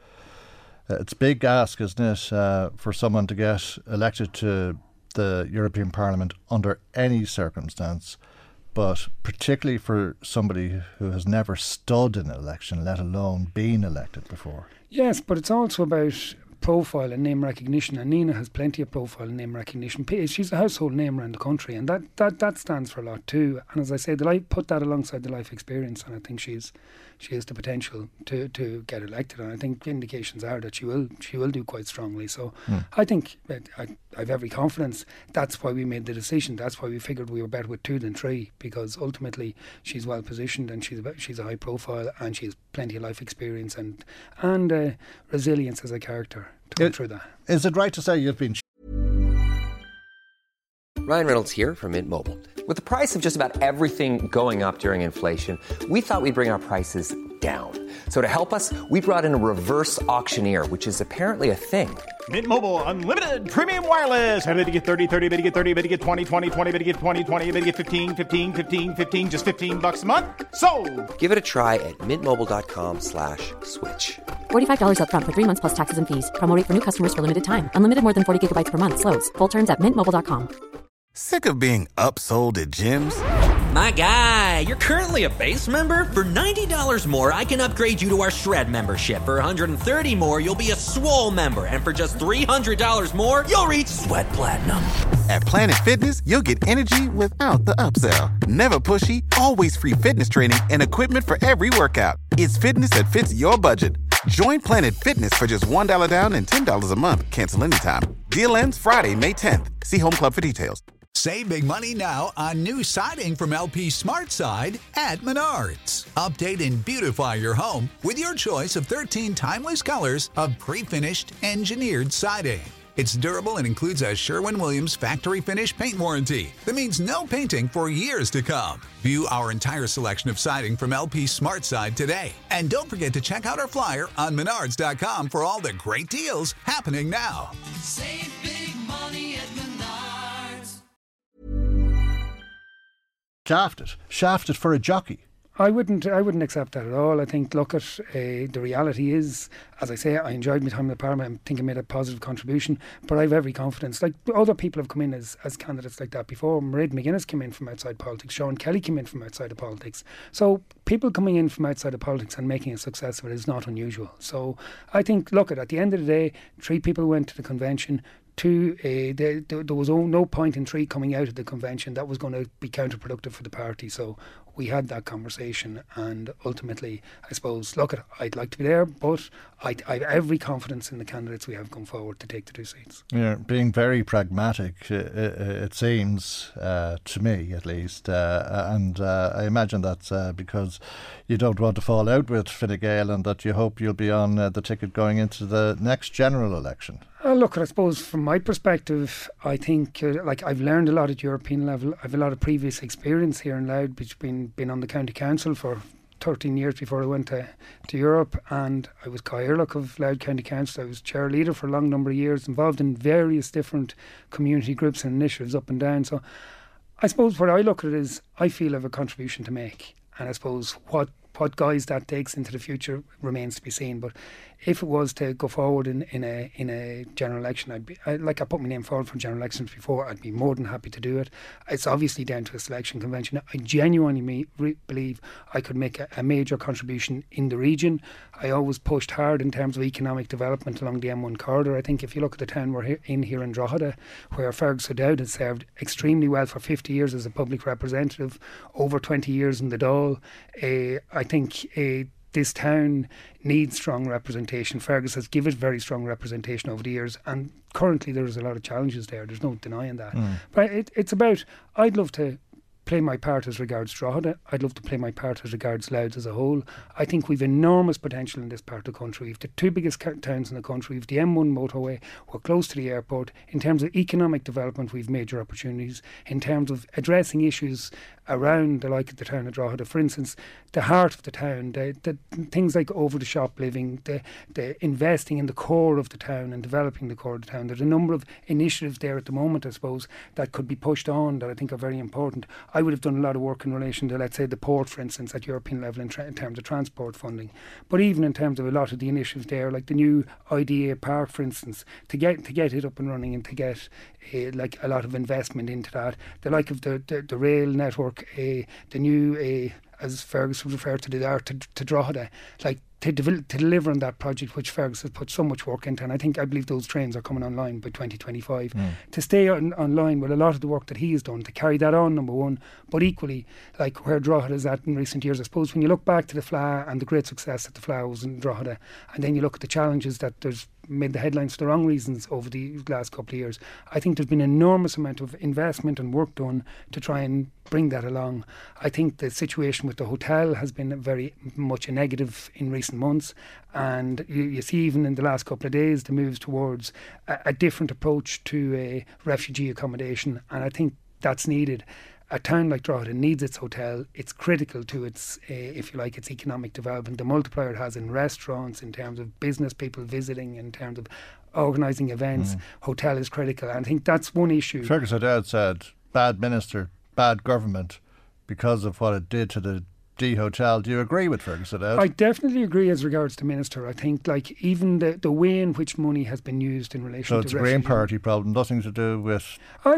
it's a big ask, isn't it, for someone to get elected to the European Parliament under any circumstance, but particularly for somebody who has never stood in an election, let alone been elected before. Yes, but it's also about profile and name recognition, and Nina has plenty of profile and name recognition. She's a household name around the country, and that stands for a lot too. And as I say, put that alongside the life experience, and I think she has the potential to get elected, and I think indications are that she will do quite strongly. So I think I have every confidence. That's why we made the decision. That's why we figured we were better with 2 than 3, because ultimately she's well positioned, and she's a high profile, and she has plenty of life experience and resilience as a character to go through that. Is it right to say you've been... Ryan Reynolds here from Mint Mobile. With the price of just about everything going up during inflation, we thought we'd bring our prices down. So to help us, we brought in a reverse auctioneer, which is apparently a thing. Mint Mobile Unlimited Premium Wireless. How to get 30, 30, bit to get 30, bit to get 20, 20, 20, bit to get 20, 20, bit to get 15, 15, 15, 15, just $15 a month? Sold! Give it a try at mintmobile.com/switch. $45 up front for 3 months plus taxes and fees. Promo rate for new customers for limited time. Unlimited more than 40 gigabytes per month. Slows full terms at mintmobile.com. Sick of being upsold at gyms? My guy, you're currently a base member? For $90 more, I can upgrade you to our Shred membership. For $130 more, you'll be a Swole member. And for just $300 more, you'll reach Sweat Platinum. At Planet Fitness, you'll get energy without the upsell. Never pushy, always free fitness training and equipment for every workout. It's fitness that fits your budget. Join Planet Fitness for just $1 down and $10 a month. Cancel anytime. Deal ends Friday, May 10th. See Home Club for details. Save big money now on new siding from LP SmartSide at Menards. Update and beautify your home with your choice of 13 timeless colors of pre-finished engineered siding. It's durable and includes a Sherwin-Williams factory finish paint warranty that means no painting for years to come. View our entire selection of siding from LP SmartSide today. And don't forget to check out our flyer on Menards.com for all the great deals happening now. Save big money at Menards. Shafted for a jockey. I wouldn't accept that at all. I think, look at the reality is, as I say, I enjoyed my time in the Parliament. I think I made a positive contribution, but I have every confidence. Like, other people have come in as candidates like that before. Mairead McGuinness came in from outside politics. Sean Kelly came in from outside of politics. So people coming in from outside of politics and making a success of it is not unusual. So I think, look, at the end of the day, 3 people went to the convention. 2, there was no point in 3 coming out of the convention. That was going to be counterproductive for the party. So we had that conversation, and ultimately, I suppose, look, I'd like to be there, but I have every confidence in the candidates we have come forward to take the 2 seats. You're being very pragmatic, it seems, to me at least, and I imagine that's because you don't want to fall out with Fine Gael and that you hope you'll be on the ticket going into the next general election. Look, I suppose from my perspective, I think I've learned a lot at European level. I've a lot of previous experience here in Louth, which been on the county council for 13 years before I went to Europe, and I was Cairlock of Louth County Council. I was chair leader for a long number of years, involved in various different community groups and initiatives up and down. So I suppose what I look at it is I feel I have a contribution to make, and I suppose what guise that takes into the future remains to be seen. But if it was to go forward in a general election, I put my name forward for general elections before, I'd be more than happy to do it. It's obviously down to a selection convention. I genuinely believe I could make a major contribution in the region. I always pushed hard in terms of economic development along the M1 corridor. I think if you look at the town we're in here in Drogheda, where Fergus O'Dowd has served extremely well for 50 years as a public representative, over 20 years in the Dáil, I think this town needs strong representation. Fergus has given very strong representation over the years, and currently there's a lot of challenges there. There's no denying that. But it's about, I'd love to play my part as regards Drogheda. I'd love to play my part as regards Louth as a whole. I think we've enormous potential in this part of the country. We've the 2 biggest towns in the country. We've the M1 motorway. We're close to the airport. In terms of economic development, we've major opportunities. In terms of addressing issues around the like of the town of Drogheda, for instance, the heart of the town, the things like over-the-shop living, the investing in the core of the town and developing the core of the town. There's a number of initiatives there at the moment, I suppose, that could be pushed on that I think are very important. I would have done a lot of work in relation to, let's say, the port, for instance, at European level in terms of transport funding. But even in terms of a lot of the initiatives there, like the new IDA Park, for instance, to get it up and running and to get like a lot of investment into that. The like of the rail network, the new, as Fergus would refer to the art to Drogheda, like to deliver on that project which Fergus has put so much work into, and I believe those trains are coming online by 2025. To stay online with a lot of the work that he has done, to carry that on, number one, but equally like where Drogheda is at in recent years. I suppose when you look back to the FLA and the great success that the FLA was in Drogheda, and then you look at the challenges that there's made the headlines for the wrong reasons over the last couple of years, I think there's been an enormous amount of investment and work done to try and bring that along. I think the situation with the hotel has been very much a negative in recent months, and you see even in the last couple of days the moves towards a different approach to refugee accommodation, and I think that's needed. A town like Drogheda needs its hotel. It's critical to its, if you like, its economic development. The multiplier it has in restaurants, in terms of business people visiting, in terms of organising events. Hotel is critical, and I think that's one issue. Fergus O'Dowd said, bad minister, bad government, because of what it did to the D Hotel. Do you agree with Fergus O'Dowd? I definitely agree as regards to Minister. I think like even the way in which money has been used in relation to... So it's a Green Party problem, nothing to do with...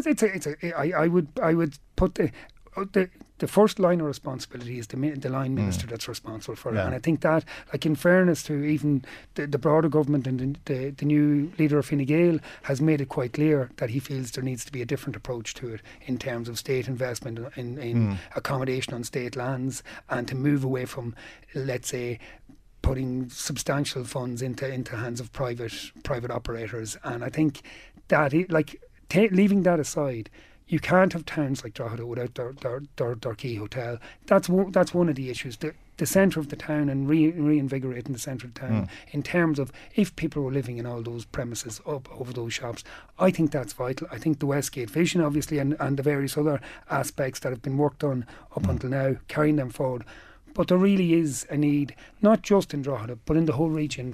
I would put the first line of responsibility is the line minister that's responsible for it. And I think that, like, in fairness to even the broader government and the new leader of Fine Gael has made it quite clear that he feels there needs to be a different approach to it in terms of state investment in accommodation on state lands, and to move away from, let's say, putting substantial funds into hands of private operators, and I think that leaving that aside, you can't have towns like Drogheda without their key hotel. That's one of the issues. The centre of the town and reinvigorating the centre of the town in terms of if people were living in all those premises up over those shops, I think that's vital. I think the Westgate vision, obviously, and the various other aspects that have been worked on up until now, carrying them forward. But there really is a need, not just in Drogheda, but in the whole region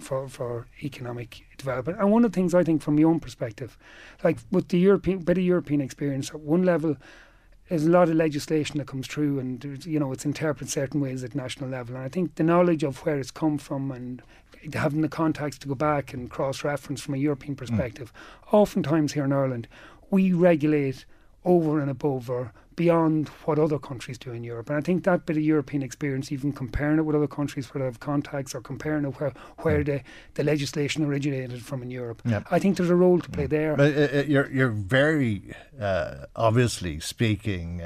for economic development. And one of the things I think from my own perspective, like with the bit of European experience, at one level, there's a lot of legislation that comes through and, it's interpreted certain ways at national level. And I think the knowledge of where it's come from and having the contacts to go back and cross-reference from a European perspective, oftentimes here in Ireland, we regulate over and above or beyond what other countries do in Europe. And I think that bit of European experience, even comparing it with other countries where they have contacts or comparing it where the legislation originated from in Europe, I think there's a role to play there. But you're very obviously speaking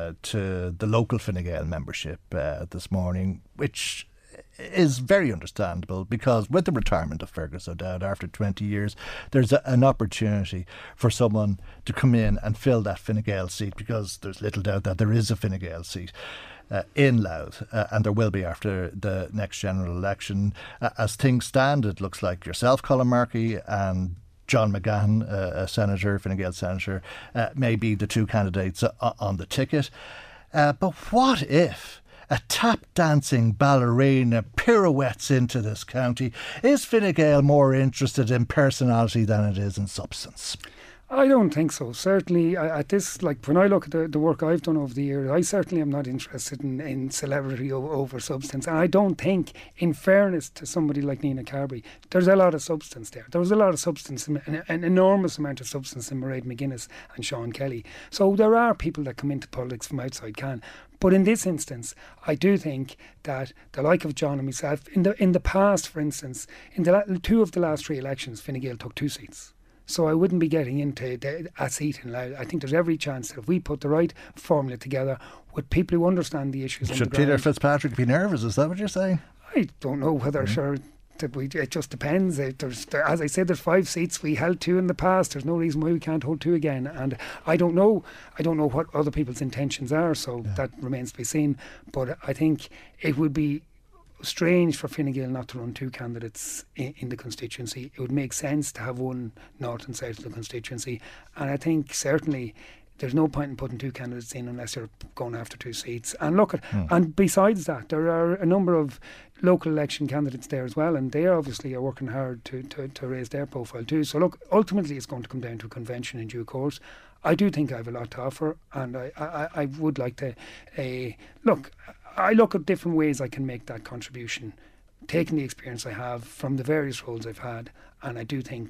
to the local Fine Gael membership this morning, which is very understandable, because with the retirement of Fergus O'Dowd after 20 years, there's an opportunity for someone to come in and fill that Fine Gael seat, because there's little doubt that there is a Fine Gael seat in Louth, and there will be after the next general election. As things stand, it looks like yourself, Colin Murphy, and John McGahon, a senator, Fine Gael senator, may be the two candidates on the ticket. But what if a tap-dancing ballerina pirouettes into this county? Is Fine Gael more interested in personality than it is in substance? I don't think so. Certainly, at this, when I look at the work I've done over the years, I certainly am not interested in celebrity over substance. And I don't think, in fairness to somebody like Nina Carberry, there's a lot of substance there. There was a lot of substance, an enormous amount of substance in Mairead McGuinness and Sean Kelly. So there are people that come into politics from outside Can. But in this instance, I do think that the like of John and myself, in the past, for instance, in two of the last three elections, Fine Gael took 2 seats. So I wouldn't be getting into a seat in Louth. I think there's every chance that if we put the right formula together with people who understand the issues. Should Peter Fitzpatrick be nervous? Is that what you're saying? I don't know whether it just depends. As I said, there's 5 seats. We held 2 in the past. There's no reason why we can't hold 2 again. And I don't know what other people's intentions are. So that remains to be seen. But I think it would be strange for Fine Gael not to run 2 candidates in the constituency. It would make sense to have one north and south of the constituency, and I think certainly there's no point in putting 2 candidates in unless you're going after 2 seats. And and besides that, there are a number of local election candidates there as well, and they obviously are working hard to raise their profile too. So look, ultimately it's going to come down to a convention in due course. I do think I have a lot to offer, and I would like to look. I look at different ways I can make that contribution, taking the experience I have from the various roles I've had, and I do think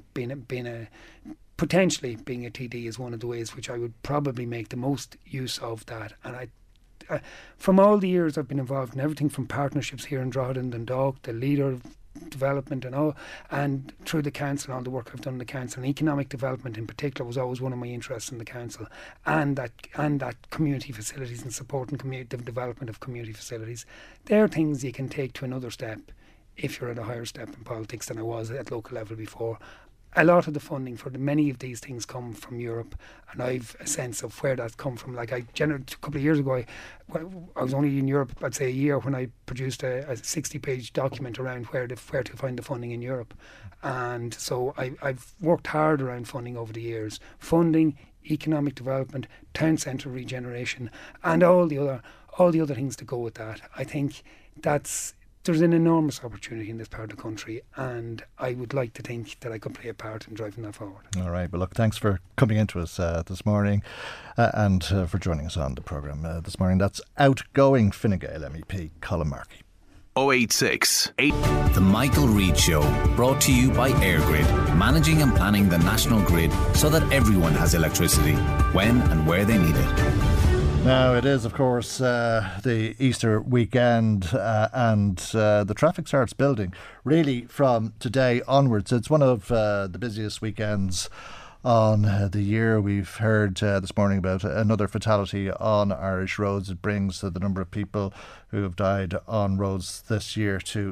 potentially being a TD is one of the ways which I would probably make the most use of that. And from all the years I've been involved in everything from partnerships here in Drogheda and Dundalk, the leader development and all, and through the council, all the work I've done in the council, and economic development in particular was always one of my interests in the council, and that community facilities and supporting the development of community facilities. They're things you can take to another step if you're at a higher step in politics than I was at local level before. A lot of the funding for many of these things come from Europe, and I've a sense of where that's come from. Like a couple of years ago, I was only in Europe, I'd say a year, when I produced a 60-page document around where to find the funding in Europe. And so I've worked hard around funding over the years. Funding, economic development, town centre regeneration, and all the other things that go with that. I think there's an enormous opportunity in this part of the country, and I would like to think that I could play a part in driving that forward. All right. Well, look, thanks for coming into us this morning and for joining us on the programme this morning. That's outgoing Fine Gael MEP Colin Murphy. 086 The Michael Reid Show, brought to you by EirGrid, managing and planning the national grid so that everyone has electricity when and where they need it. Now, it is, of course, the Easter weekend and the traffic starts building really from today onwards. It's one of the busiest weekends on the year. We've heard this morning about another fatality on Irish roads. It brings the number of people who have died on roads this year to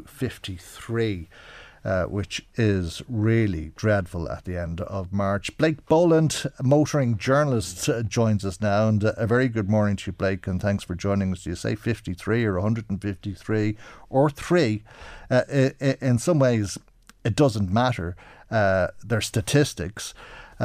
53. Which is really dreadful at the end of March. Blake Boland, motoring journalist, joins us now. And a very good morning to you, Blake, and thanks for joining us. Do you say 53 or 153 or 3? In some ways, it doesn't matter. They're statistics.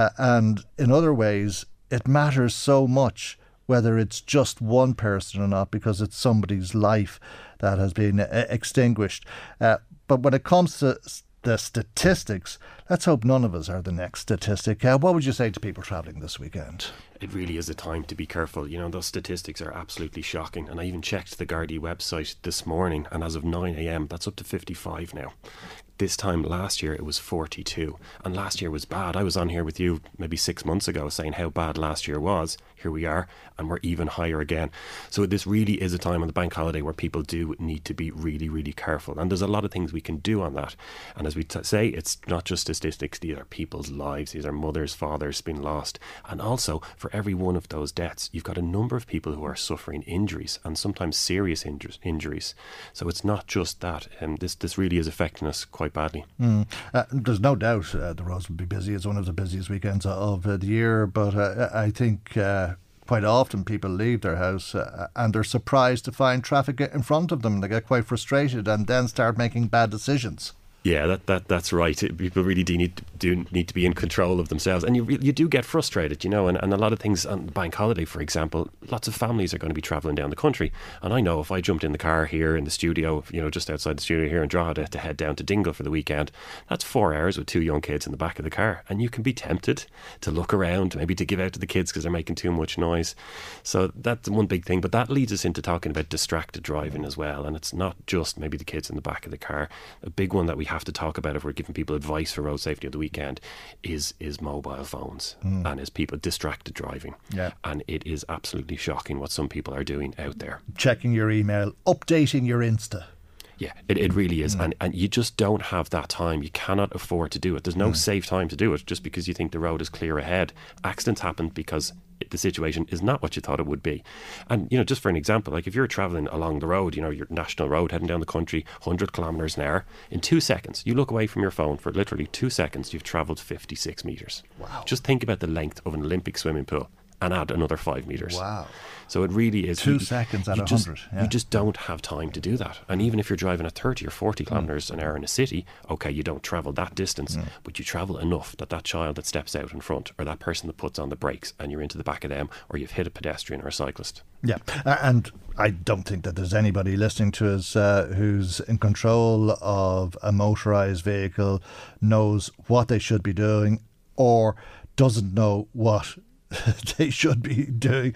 And in other ways, it matters so much whether it's just one person or not, because it's somebody's life that has been extinguished. But when it comes to the statistics, let's hope none of us are the next statistic. What would you say to people travelling this weekend? It really is a time to be careful. You know, those statistics are absolutely shocking. And I even checked the Gardaí website this morning, and as of 9 a.m, that's up to 55 now. This time last year it was 42, and last year was bad. I was on here with you maybe 6 months ago saying how bad last year was. Here we are, and we're even higher again. So this really is a time on the bank holiday where people do need to be really, really careful. And there's a lot of things we can do on that. And as we say, it's not just statistics. These are people's lives. These are mothers, fathers been lost. And also, for every one of those deaths, you've got a number of people who are suffering injuries, and sometimes serious injuries. So it's not just that. This really is affecting us quite badly. There's no doubt the roads will be busy. It's one of the busiest weekends of the year, but I think quite often people leave their house and they're surprised to find traffic in front of them. They get quite frustrated and then start making bad decisions. Yeah, that's right. People really do need to be in control of themselves, and you do get frustrated, you know. And a lot of things on bank holiday, for example, lots of families are going to be travelling down the country, and I know if I jumped in the car here in the studio, you know, just outside the studio here in Drogheda to head down to Dingle for the weekend, that's 4 hours with 2 young kids in the back of the car, and you can be tempted to look around, maybe to give out to the kids because they're making too much noise. So that's one big thing, but that leads us into talking about distracted driving as well. And it's not just maybe the kids in the back of the car. A big one that we have to talk about if we're giving people advice for road safety of the weekend is mobile phones and is people distracted driving. Yeah. And it is absolutely shocking what some people are doing out there. Checking your email, updating your Insta. Yeah, it really is. And you just don't have that time. You cannot afford to do it. There's no safe time to do it just because you think the road is clear ahead. Accidents happen because the situation is not what you thought it would be. And, you know, just for an example, like if you're travelling along the road, you know, your national road heading down the country, 100 kilometres an hour, in 2 seconds, you look away from your phone for literally 2 seconds, you've travelled 56 metres. Wow. Just think about the length of an Olympic swimming pool and add another 5 metres. Wow. So it really is. 2 seconds at 100. You just don't have time to do that. And even if you're driving at 30 or 40 kilometres an hour in a city, okay, you don't travel that distance, but you travel enough that child that steps out in front, or that person that puts on the brakes and you're into the back of them, or you've hit a pedestrian or a cyclist. Yeah, and I don't think that there's anybody listening to us who's in control of a motorised vehicle, knows what they should be doing, or doesn't know what they shouldn't be doing.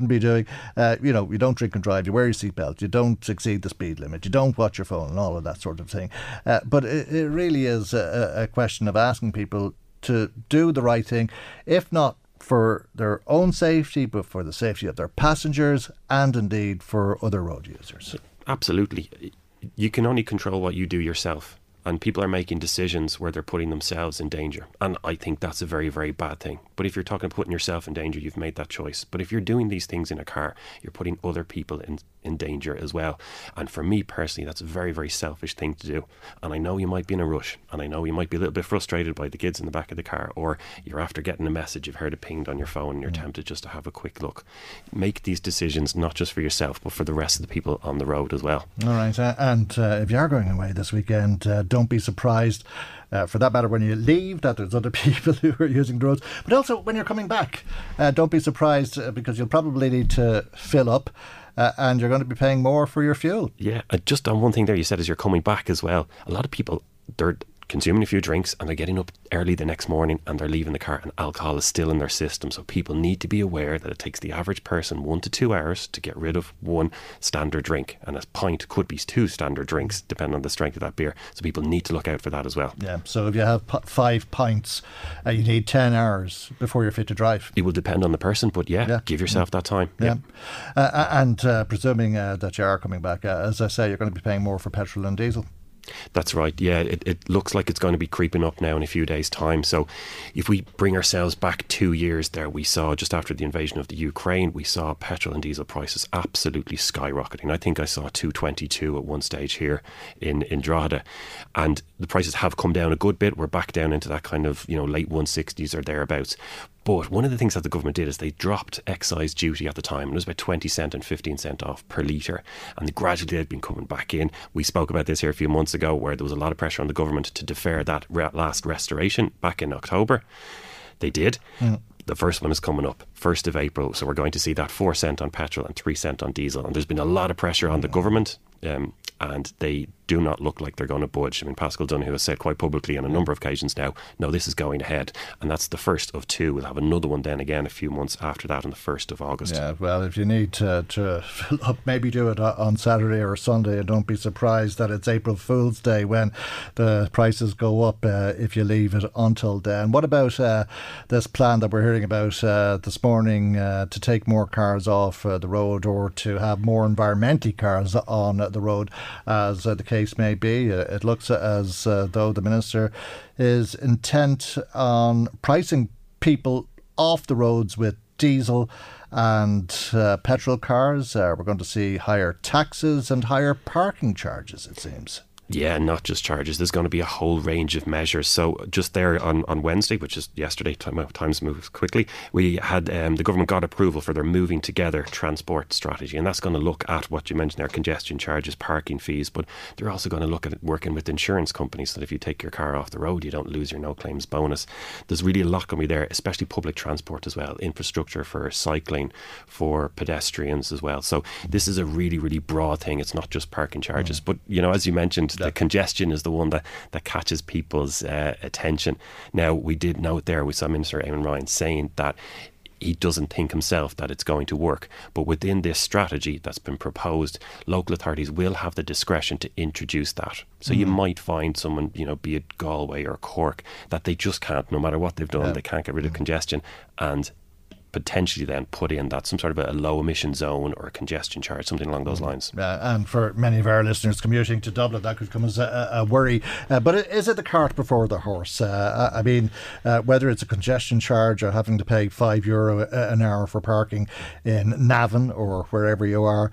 You know, you don't drink and drive, you wear your seatbelt, you don't exceed the speed limit, you don't watch your phone and all of that sort of thing. But it really is a question of asking people to do the right thing, if not for their own safety, but for the safety of their passengers and indeed for other road users. Absolutely. You can only control what you do yourself. And people are making decisions where they're putting themselves in danger. And I think that's a very, very bad thing. But if you're talking about putting yourself in danger, you've made that choice. But if you're doing these things in a car, you're putting other people in danger as well. And for me personally, that's a very, very selfish thing to do. And I know you might be in a rush, and I know you might be a little bit frustrated by the kids in the back of the car, or you're after getting a message, you've heard it pinged on your phone, and you're tempted just to have a quick look. Make these decisions not just for yourself, but for the rest of the people on the road as well. All right. And if you are going away this weekend, don't be surprised, for that matter, when you leave, that there's other people who are using the roads. But also when you're coming back, don't be surprised because you'll probably need to fill up. And you're going to be paying more for your fuel. Yeah, just on one thing there you said, as you're coming back as well, a lot of people, they're consuming a few drinks and they're getting up early the next morning and they're leaving the car and alcohol is still in their system. So people need to be aware that it takes the average person 1 to 2 hours to get rid of one standard drink, and a pint could be 2 standard drinks depending on the strength of that beer. So people need to look out for that as well. Yeah, so if you have 5 pints, you need 10 hours before you're fit to drive. It will depend on the person, but give yourself that time. And presuming that you are coming back, as I say, you're going to be paying more for petrol and diesel. That's right. Yeah, it looks like it's going to be creeping up now in a few days' time. So if we bring ourselves back 2 years there, we saw just after the invasion of the Ukraine, we saw petrol and diesel prices absolutely skyrocketing. I think I saw 222 at one stage here in Drogheda. And the prices have come down a good bit. We're back down into that kind of, late 160s or thereabouts. But one of the things that the government did is they dropped excise duty at the time. It was about 20 cent and 15 cent off per litre. And gradually they've been coming back in. We spoke about this here a few months ago where there was a lot of pressure on the government to defer that last restoration back in October. They did. The first one is coming up, 1st of April. So we're going to see that 4 cent on petrol and 3 cent on diesel. And there's been a lot of pressure on the government. And they do not look like they're going to budge. I mean, Paschal Donohoe has said quite publicly on a number of occasions now, no, this is going ahead. And that's the first of two. We'll have another one then again a few months after that on the 1st of August. Yeah, well, if you need to fill up, maybe do it on Saturday or Sunday, and don't be surprised that it's April Fool's Day when the prices go up if you leave it until then. What about this plan that we're hearing about this morning to take more cars off the road or to have more environmental cars on the road, as the case may be? It looks as though the Minister is intent on pricing people off the roads with diesel and petrol cars. We're going to see higher taxes and higher parking charges, it seems. Yeah, not just charges. There's going to be a whole range of measures. So just there on Wednesday, which is yesterday, times move quickly, we had the government got approval for their Moving Together transport strategy. And that's going to look at what you mentioned there, congestion charges, parking fees. But they're also going to look at working with insurance companies so that if you take your car off the road, you don't lose your no claims bonus. There's really a lot going to be there, especially public transport as well, infrastructure for cycling, for pedestrians as well. So this is a really, really broad thing. It's not just parking charges. But, as you mentioned, the congestion is the one that catches people's attention. Now, we did note there, we saw Minister Eamon Ryan saying that he doesn't think himself that it's going to work. But within this strategy that's been proposed, local authorities will have the discretion to introduce that. So you might find someone, be it Galway or Cork, that they just can't, no matter what they've done, they can't get rid of congestion, and potentially then put in that some sort of a low emission zone or a congestion charge, something along those lines. And for many of our listeners commuting to Dublin, that could come as a worry. But is it the cart before the horse? I mean, whether it's a congestion charge or having to pay €5 an hour for parking in Navan or wherever you are,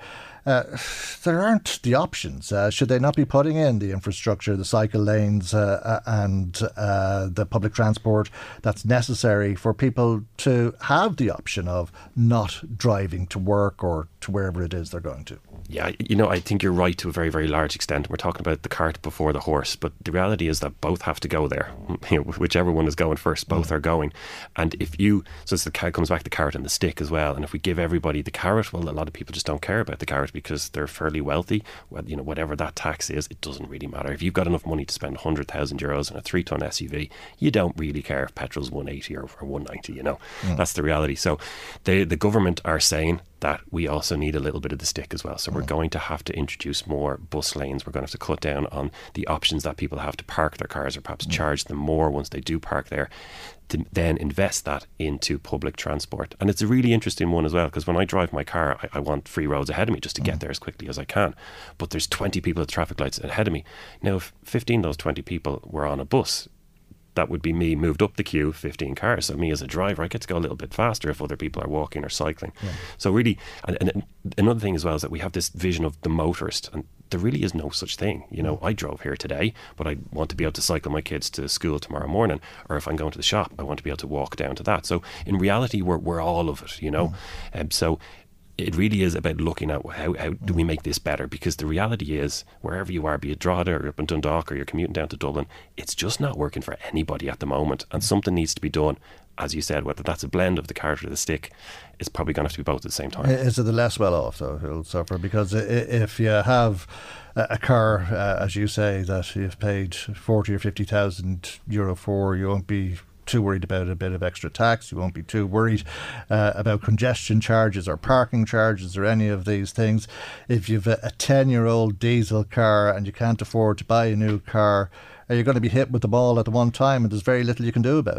there aren't the options. Should they not be putting in the infrastructure, the cycle lanes and the public transport that's necessary for people to have the option of not driving to work or to wherever it is they're going to? Yeah, I think you're right to a very, very large extent. We're talking about the cart before the horse, but the reality is that both have to go there. Whichever one is going first, both are going. And so it's comes back to the carrot and the stick as well. And if we give everybody the carrot, well, a lot of people just don't care about the carrot because they're fairly wealthy. Well, whatever that tax is, it doesn't really matter. If you've got enough money to spend €100,000 on a 3-ton SUV, you don't really care if petrol's 180 or 190. That's the reality. So the government are saying that we also need a little bit of the stick as well. So we're going to have to introduce more bus lanes. We're going to have to cut down on the options that people have to park their cars, or perhaps charge them more once they do park there, to then invest that into public transport. And it's a really interesting one as well, because when I drive my car, I want free roads ahead of me just to get there as quickly as I can. But there's 20 people at traffic lights ahead of me. Now, if 15 of those 20 people were on a bus, that would be me moved up the queue, 15 cars. So me as a driver, I get to go a little bit faster if other people are walking or cycling. Yeah. So really, and another thing as well is that we have this vision of the motorist, and there really is no such thing. I drove here today, but I want to be able to cycle my kids to school tomorrow morning, or if I'm going to the shop, I want to be able to walk down to that. So in reality, we're all of it, so it really is about looking at how do we make this better, because the reality is, wherever you are, be it Drogheda or up in Dundalk or you're commuting down to Dublin, it's just not working for anybody at the moment, and something needs to be done. As you said, whether that's a blend of the carrot or the stick, it's probably going to have to be both at the same time. Is it the less well off though who'll suffer? Because if you have a car, as you say, that you've paid 40 or 50,000 euro for, you won't be too worried about a bit of extra tax. You won't be too worried about congestion charges or parking charges or any of these things. If you've a 10-year-old diesel car and you can't afford to buy a new car, you're going to be hit with the ball at the one time, and there's very little you can do about it.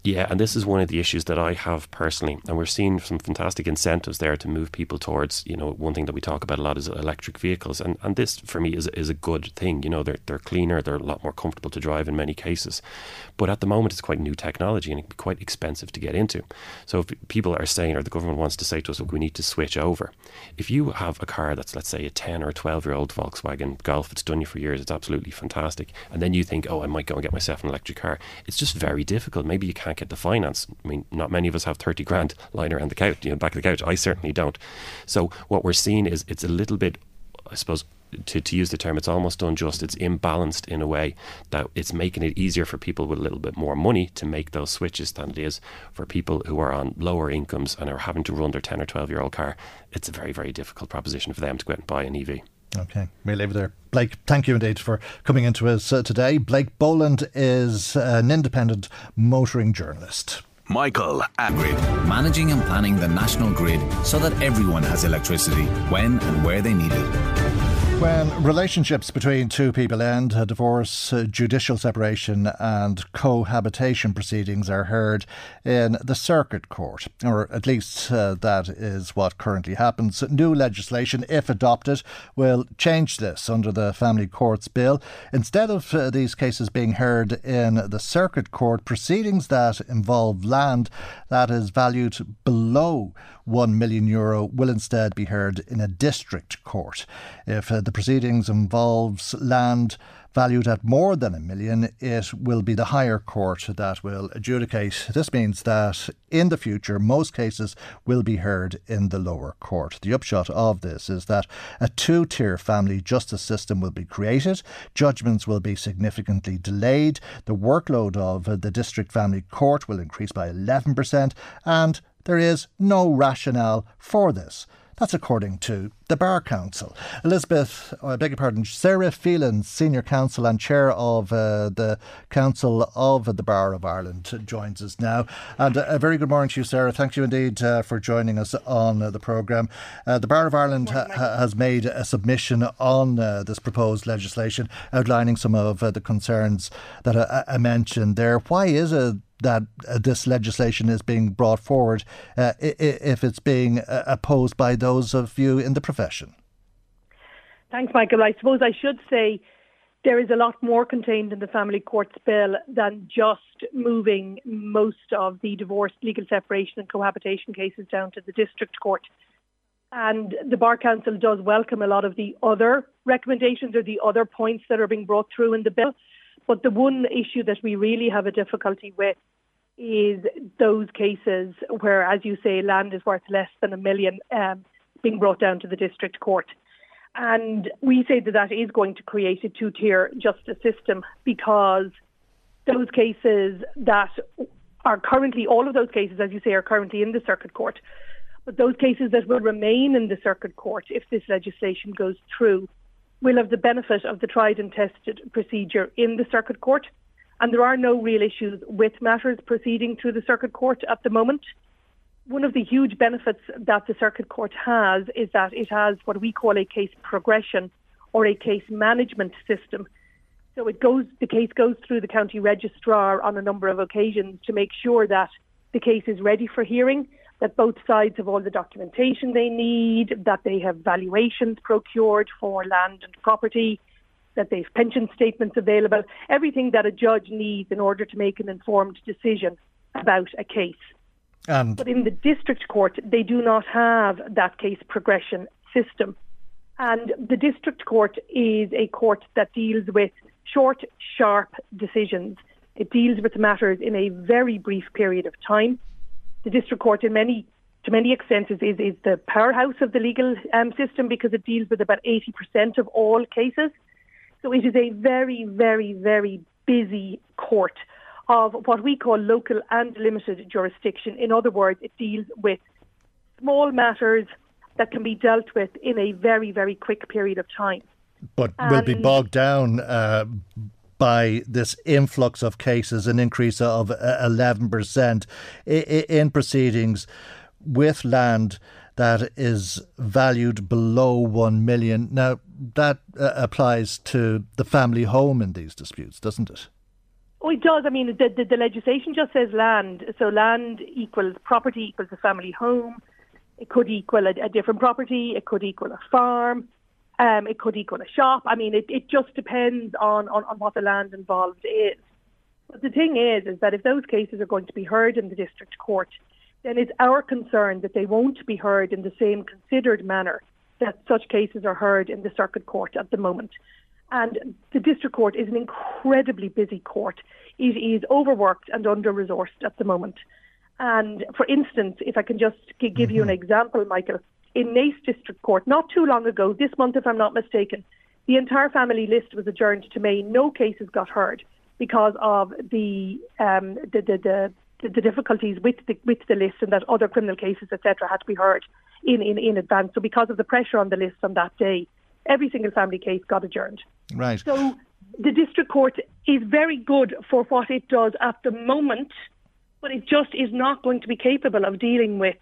Yeah, and this is one of the issues that I have personally, and we're seeing some fantastic incentives there to move people towards, one thing that we talk about a lot is electric vehicles, and this for me is a good thing. They're cleaner, they're a lot more comfortable to drive in many cases, but at the moment it's quite new technology and it can be quite expensive to get into. So if people are saying, or the government wants to say to us, look, we need to switch over. If you have a car that's, let's say, a 10 or 12-year-old Volkswagen Golf, it's done you for years, it's absolutely fantastic, and then you think, I might go and get myself an electric car, it's just very difficult. Maybe you can't get the finance. I mean, not many of us have 30 grand lying around the couch, back of the couch. I certainly don't. So what we're seeing is it's a little bit, I suppose, to use the term, it's almost unjust. It's imbalanced in a way that it's making it easier for people with a little bit more money to make those switches than it is for people who are on lower incomes and are having to run their 10 or 12-year-old car. It's a very, very difficult proposition for them to go out and buy an EV. Okay, we'll leave it there. Blake, thank you indeed for coming into us today. Blake Boland is an independent motoring journalist. Michael at Grid. Managing and planning the national grid so that everyone has electricity when and where they need it. When relationships between two people end, a divorce, judicial separation and cohabitation proceedings are heard in the Circuit Court, or at least that is what currently happens. New legislation, if adopted, will change this under the Family Courts Bill. Instead of these cases being heard in the Circuit Court, proceedings that involve land that is valued below €1 million will instead be heard in a district court. If the proceedings involves land valued at more than $1 million, it will be the higher court that will adjudicate. This means that in the future, most cases will be heard in the lower court. The upshot of this is that a two-tier family justice system will be created. Judgments will be significantly delayed. The workload of the district family court will increase by 11%, and there is no rationale for this. That's according to the Bar Council. Sarah Phelan, Senior Counsel and Chair of the Council of the Bar of Ireland, joins us now. And a very good morning to you, Sarah. Thank you indeed for joining us on the programme. The Bar of Ireland has made a submission on this proposed legislation, outlining some of the concerns that I mentioned there. Why is it that this legislation is being brought forward if it's being opposed by those of you in the profession? Thanks, Michael. I suppose I should say there is a lot more contained in the Family Courts Bill than just moving most of the divorce, legal separation and cohabitation cases down to the district court. And the Bar Council does welcome a lot of the other recommendations or the other points that are being brought through in the bill. But the one issue that we really have a difficulty with is those cases where, as you say, land is worth less than $1 million being brought down to the district court. And we say that that is going to create a two-tier justice system, because those cases that are currently, all of those cases, as you say, are currently in the circuit court. But those cases that will remain in the circuit court, if this legislation goes through, will have the benefit of the tried and tested procedure in the circuit court. And there are no real issues with matters proceeding through the circuit court at the moment. One of the huge benefits that the circuit court has is that it has what we call a case progression or a case management system. So the case goes through the county registrar on a number of occasions to make sure that the case is ready for hearing, that both sides have all the documentation they need, that they have valuations procured for land and property, that they have pension statements available, everything that a judge needs in order to make an informed decision about a case. But in the district court, they do not have that case progression system. And the district court is a court that deals with short, sharp decisions. It deals with matters in a very brief period of time. The district court, to many extents, is the powerhouse of the legal system, because it deals with about 80% of all cases. So it is a very, very, very busy court of what we call local and limited jurisdiction. In other words, it deals with small matters that can be dealt with in a very, very quick period of time. But will be bogged down by this influx of cases, an increase of 11% in proceedings with land that is valued below 1 million. Now, that applies to the family home in these disputes, doesn't it? Oh, it does. I mean, the legislation just says land. So land equals property equals a family home. It could equal a different property. It could equal a farm. It could equal a shop. I mean, it just depends on what the land involved is. But the thing is that if those cases are going to be heard in the district court, then it's our concern that they won't be heard in the same considered manner that such cases are heard in the circuit court at the moment. And the district court is an incredibly busy court. It is overworked and under-resourced at the moment. And for instance, if I can just give you an example, Michael, in Naas District Court, not too long ago, this month if I'm not mistaken, the entire family list was adjourned to May. No cases got heard because of the difficulties with the list, and that other criminal cases, etc., had to be heard in advance. So because of the pressure on the list on that day, every single family case got adjourned. Right. So the district court is very good for what it does at the moment, but it just is not going to be capable of dealing with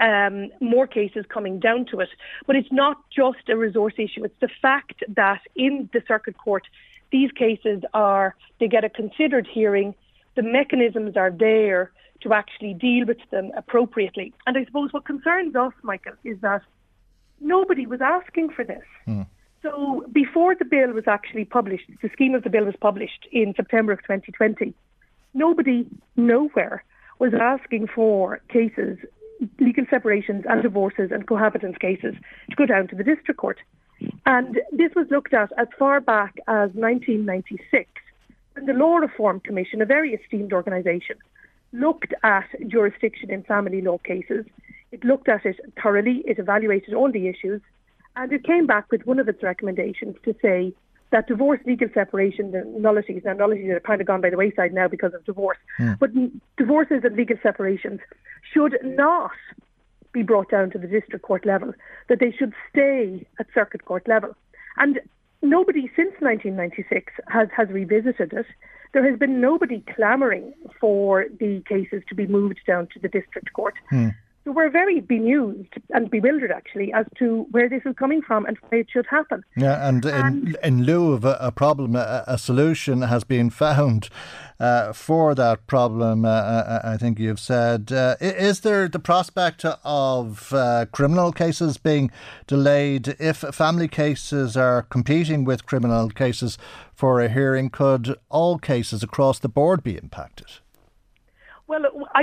more cases coming down to it. But it's not just a resource issue. It's the fact that in the circuit court, these cases they get a considered hearing. The mechanisms are there to actually deal with them appropriately. And I suppose what concerns us, Michael, is that nobody was asking for this. So before the bill was actually published, the scheme of the bill was published in September of 2020, nobody nowhere was asking for cases, legal separations and divorces and cohabitance cases, to go down to the district court. And this was looked at as far back as 1996. And the Law Reform Commission, a very esteemed organisation, looked at jurisdiction in family law cases. It looked at it thoroughly, it evaluated all the issues, and it came back with one of its recommendations to say that divorce, legal separation, the nullities have kind of gone by the wayside now because of divorce, but divorces and legal separations should not be brought down to the district court level, that they should stay at circuit court level. And nobody since 1996 has revisited it. There has been nobody clamouring for the cases to be moved down to the district court. So we're very bemused and bewildered, actually, as to where this is coming from and why it should happen. Yeah, and in lieu of a problem, a solution has been found for that problem, I think you've said. Is there the prospect of criminal cases being delayed? If family cases are competing with criminal cases for a hearing, could all cases across the board be impacted? Well,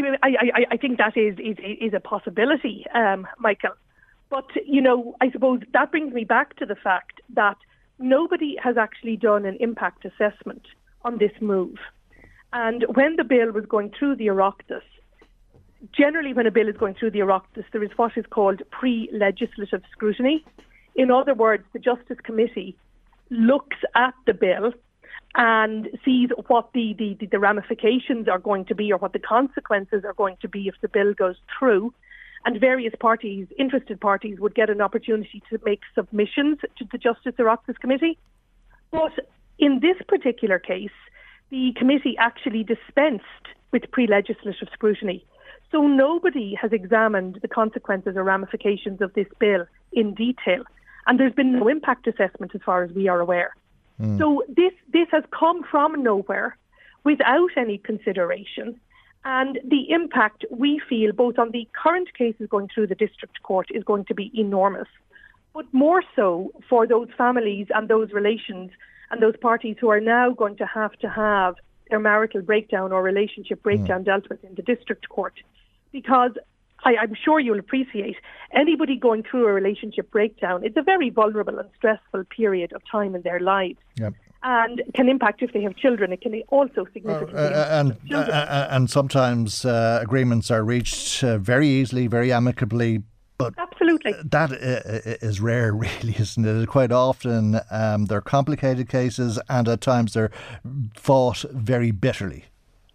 I think that is a possibility, Michael. But, I suppose that brings me back to the fact that nobody has actually done an impact assessment on this move. And when the bill was going through the Oireachtas, generally when a bill is going through the Oireachtas, there is what is called pre-legislative scrutiny. In other words, the Justice Committee looks at the bill and sees what the ramifications are going to be, or what the consequences are going to be if the bill goes through. And various parties, interested parties, would get an opportunity to make submissions to the Justice Oireachtas Committee. But in this particular case, the committee actually dispensed with pre-legislative scrutiny. So nobody has examined the consequences or ramifications of this bill in detail. And there's been no impact assessment as far as we are aware. So this has come from nowhere without any consideration, and the impact we feel both on the current cases going through the district court is going to be enormous, but more so for those families and those relations and those parties who are now going to have their marital breakdown or relationship breakdown dealt with in the district court. Because I'm sure you'll appreciate, anybody going through a relationship breakdown, it's a very vulnerable and stressful period of time in their lives. Yep. And can impact if they have children. It can also significantly impact children. And sometimes agreements are reached very easily, very amicably. But absolutely, that is rare, really, isn't it? Quite often they're complicated cases, and at times they're fought very bitterly.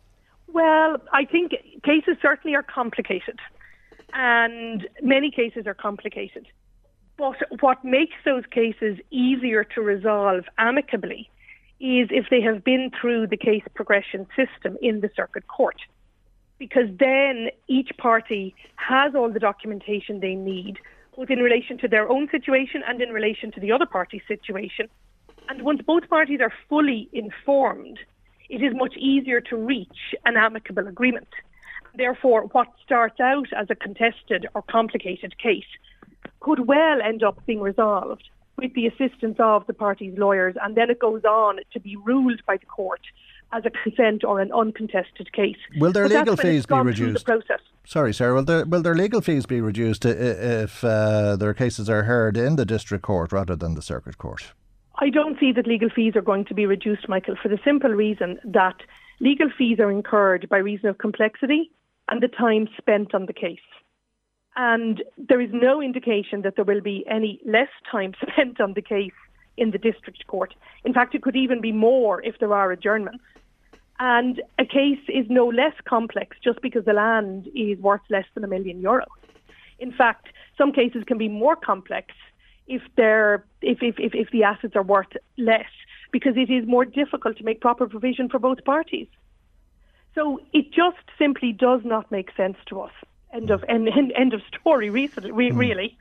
Well, I think cases certainly are complicated. And many cases are complicated. But what makes those cases easier to resolve amicably is if they have been through the case progression system in the circuit court. Because then each party has all the documentation they need, both in relation to their own situation and in relation to the other party's situation. And once both parties are fully informed, it is much easier to reach an amicable agreement. Therefore, what starts out as a contested or complicated case could well end up being resolved with the assistance of the parties' lawyers, and then it goes on to be ruled by the court as a consent or an uncontested case. Will their legal fees be reduced? Sorry, Sarah. Will their legal fees be reduced if their cases are heard in the district court rather than the circuit court? I don't see that legal fees are going to be reduced, Michael, for the simple reason that legal fees are incurred by reason of complexity and the time spent on the case. And there is no indication that there will be any less time spent on the case in the district court. In fact, it could even be more if there are adjournments. And a case is no less complex just because the land is worth less than €1 million. In fact, some cases can be more complex if the assets are worth less, because it is more difficult to make proper provision for both parties. So it just simply does not make sense to us. End of story, really.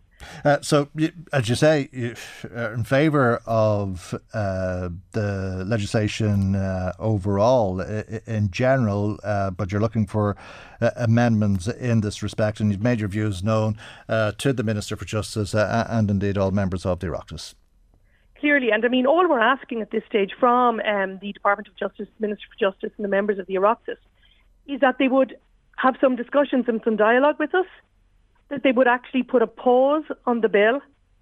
So, as you say, you're in favour of the legislation overall in general, but you're looking for amendments in this respect, and you've made your views known to the Minister for Justice and indeed all members of the Oireachtas. Clearly, and I mean, all we're asking at this stage from the Department of Justice, the Minister for Justice and the members of the Oireachtas is that they would have some discussions and some dialogue with us, that they would actually put a pause on the bill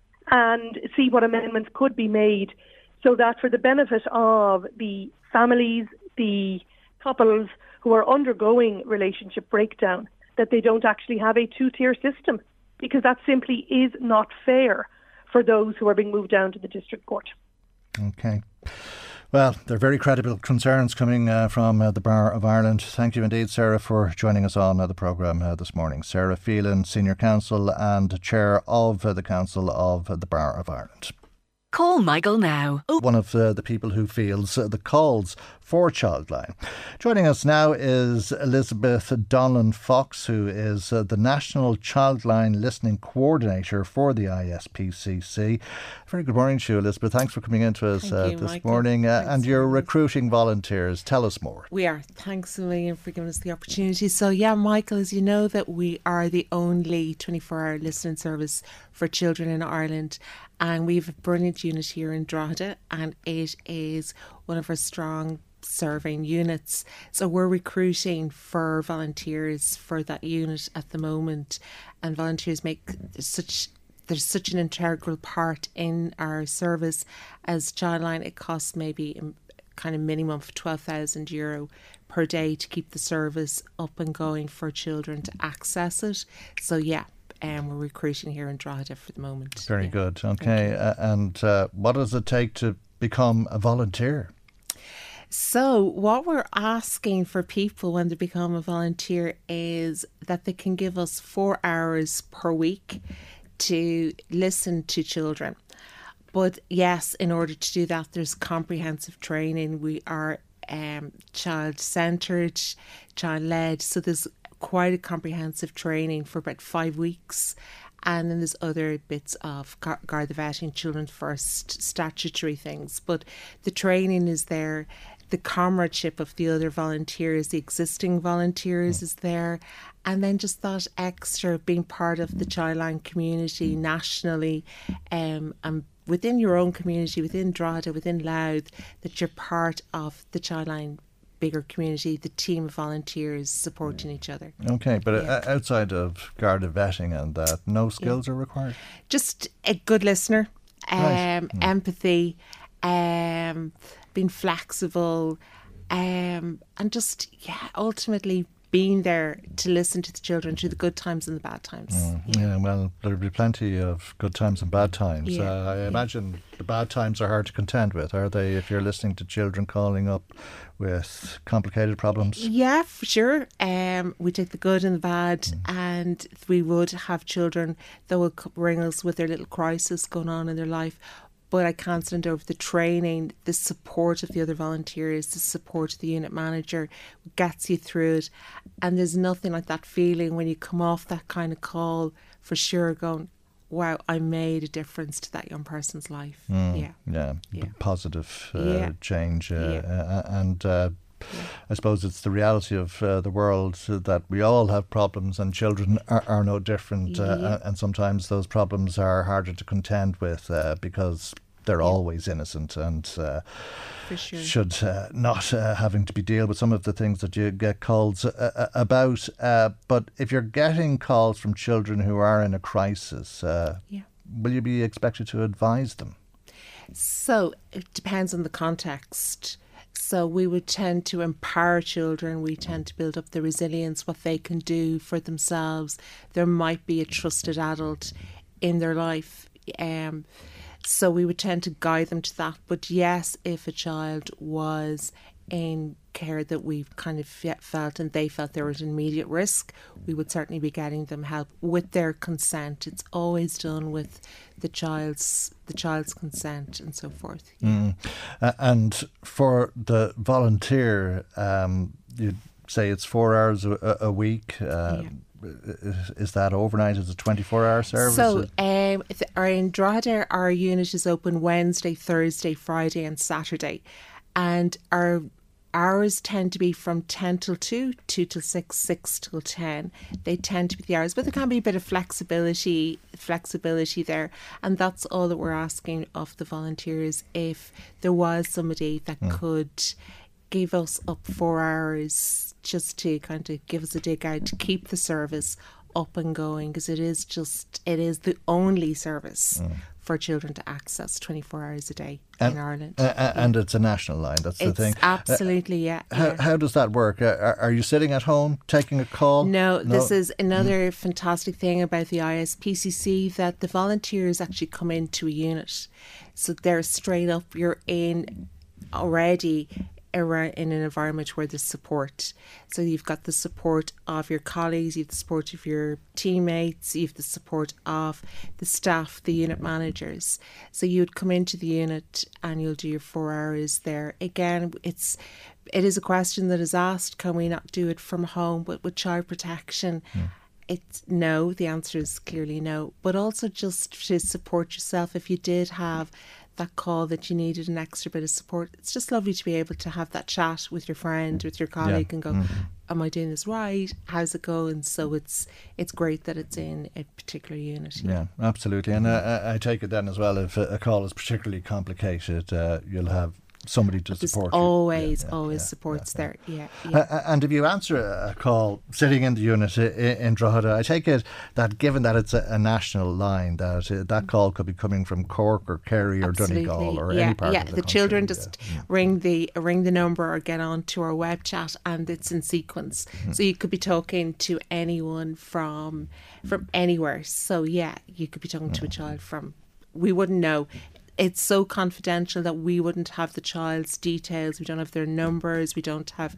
and see what amendments could be made so that for the benefit of the families, the couples who are undergoing relationship breakdown, that they don't actually have a two-tier system, because that simply is not fair for those who are being moved down to the district court. Okay. Well, they're very credible concerns coming from the Bar of Ireland. Thank you indeed, Sarah, for joining us on the programme this morning. Sarah Phelan, Senior Counsel and Chair of the Council of the Bar of Ireland. Call Michael now. One of the people who fields the calls for Childline. Joining us now is Elizabeth Donlan-Fox, who is the National Childline Listening Coordinator for the ISPCC. Very good morning to you, Elizabeth. Thanks for coming in to us this morning. And you're recruiting volunteers. Tell us more. We are. Thanks a million for giving us the opportunity. So, yeah, Michael, as you know, that we are the only 24-hour listening service for children in Ireland. And we have a brilliant unit here in Drogheda, and it is one of our strong serving units. So we're recruiting for volunteers for that unit at the moment, and volunteers make there's such an integral part in our service. As Childline, it costs maybe kind of minimum of €12,000 per day to keep the service up and going for children to access it. So yeah, we're recruiting here in Drogheda for the moment. Very good. Okay. And what does it take to become a volunteer? So what we're asking for people when they become a volunteer is that they can give us 4 hours per week to listen to children. But yes, in order to do that, there's comprehensive training. We are child-centred, child-led. So there's quite a comprehensive training for about 5 weeks. And then there's other bits of Garda vetting, Children First, statutory things. But the training is there. The comradeship of the other volunteers, the existing volunteers is there. And then just that extra being part of the Childline community nationally, and within your own community, within Drogheda, within Louth, that you're part of the Childline bigger community, the team of volunteers supporting each other. Okay, but outside of Garda vetting and that, no skills are required? Just a good listener, empathy, being flexible, and just, ultimately being there to listen to the children through the good times and the bad times. Yeah, well, there'll be plenty of good times and bad times. I imagine the bad times are hard to contend with, are they, if you're listening to children calling up with complicated problems? Yeah, for sure. We take the good and the bad, and we would have children that would ring us with their little crisis going on in their life. But I can't stand over the training, the support of the other volunteers, the support of the unit manager gets you through it. And there's nothing like that feeling when you come off that kind of call, for sure, going, wow, I made a difference to that young person's life. Positive change. And I suppose it's the reality of the world that we all have problems, and children are no different. And sometimes those problems are harder to contend with because they're always innocent and should not having to be deal with some of the things that you get calls about. But if you're getting calls from children who are in a crisis, will you be expected to advise them? So it depends on the context. So we would tend to empower children. We tend to build up the resilience, what they can do for themselves. There might be a trusted adult in their life. So we would tend to guide them to that. But yes, if a child was in care that we've kind of felt and they felt there was an immediate risk, we would certainly be getting them help with their consent. It's always done with the child's consent and so forth. And for the volunteer, you'd say it's 4 hours a week. Is that overnight? Is it a 24-hour service? So in Drogheda, our unit is open Wednesday, Thursday, Friday and Saturday. And our hours tend to be from 10 till 2, 2 till 6, 6 till 10. They tend to be the hours, but there can be a bit of flexibility there. And that's all that we're asking of the volunteers. If there was somebody that could give us up 4 hours just to kind of give us a dig out to keep the service up and going, because it is the only service for children to access 24 hours a day in Ireland. And it's a national line, that's the thing. Absolutely, How does that work? Are you sitting at home taking a call? No, this is another fantastic thing about the ISPCC, that the volunteers actually come into a unit. So they're straight up, you're in already in an environment where there's support. So you've got the support of your colleagues, you've the support of your teammates, you've the support of the staff, the unit managers. So you'd come into the unit and you'll do your 4 hours there. Again, it is a question that is asked, can we not do it from home? But with child protection, it's no. The answer is clearly no. But also just to support yourself if you did have that call that you needed an extra bit of support. It's just lovely to be able to have that chat with your friend, with your colleague and go, am I doing this right? How's it going? So it's great that it's in a particular unit. Yeah, absolutely. And I take it then as well, if a call is particularly complicated, you'll have somebody to support you. Always supports there. And if you answer a call sitting in the unit in Drogheda, I take it that given that it's a national line, that call could be coming from Cork or Kerry or Donegal or any part of the country. Children just ring the number or get on to our web chat and it's in sequence. So you could be talking to anyone from anywhere. So you could be talking to a child from, we wouldn't know. It's so confidential that we wouldn't have the child's details. We don't have their numbers. We don't have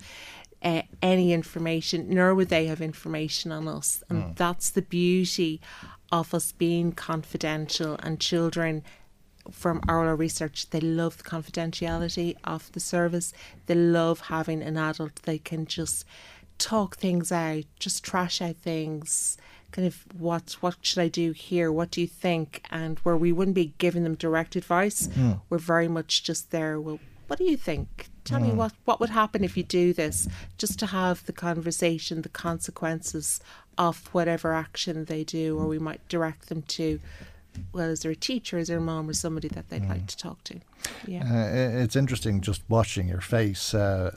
any information, nor would they have information on us. And that's the beauty of us being confidential. And children, from our research, they love the confidentiality of the service. They love having an adult they can just talk things out, just trash out things. Kind of what should I do here? What do you think? And where we wouldn't be giving them direct advice, we're very much just there. Well, what do you think? Tell me what would happen if you do this? Just to have the conversation, the consequences of whatever action they do, or we might direct them to, well, is there a teacher, is there a mom or somebody that they'd like to talk to? It's interesting just watching your face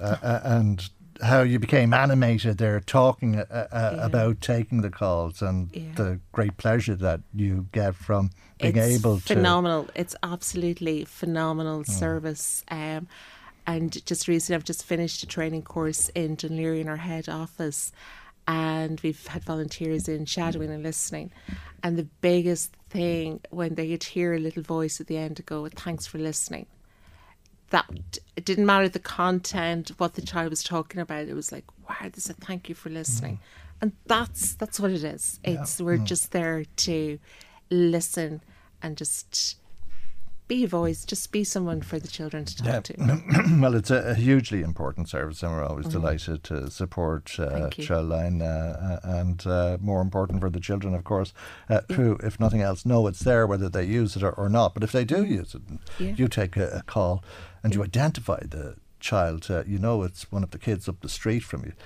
and how you became animated there talking about taking the calls and the great pleasure that you get from being able to. It's phenomenal. It's absolutely phenomenal service. And just recently I've just finished a training course in Dún Laoghaire in our head office, and we've had volunteers in shadowing and listening. And the biggest thing when they could hear a little voice at the end to go, thanks for listening. That it didn't matter the content, what the child was talking about. It was like, wow, this is a thank you for listening. And that's what it is. We're just there to listen and just be a voice, just be someone for the children to talk to. Well, it's a hugely important service, and we're always delighted to support Childline, and more important for the children, of course, who, if nothing else, know it's there, whether they use it or not. But if they do use it, you take a call and you identify the child, you know it's one of the kids up the street from you.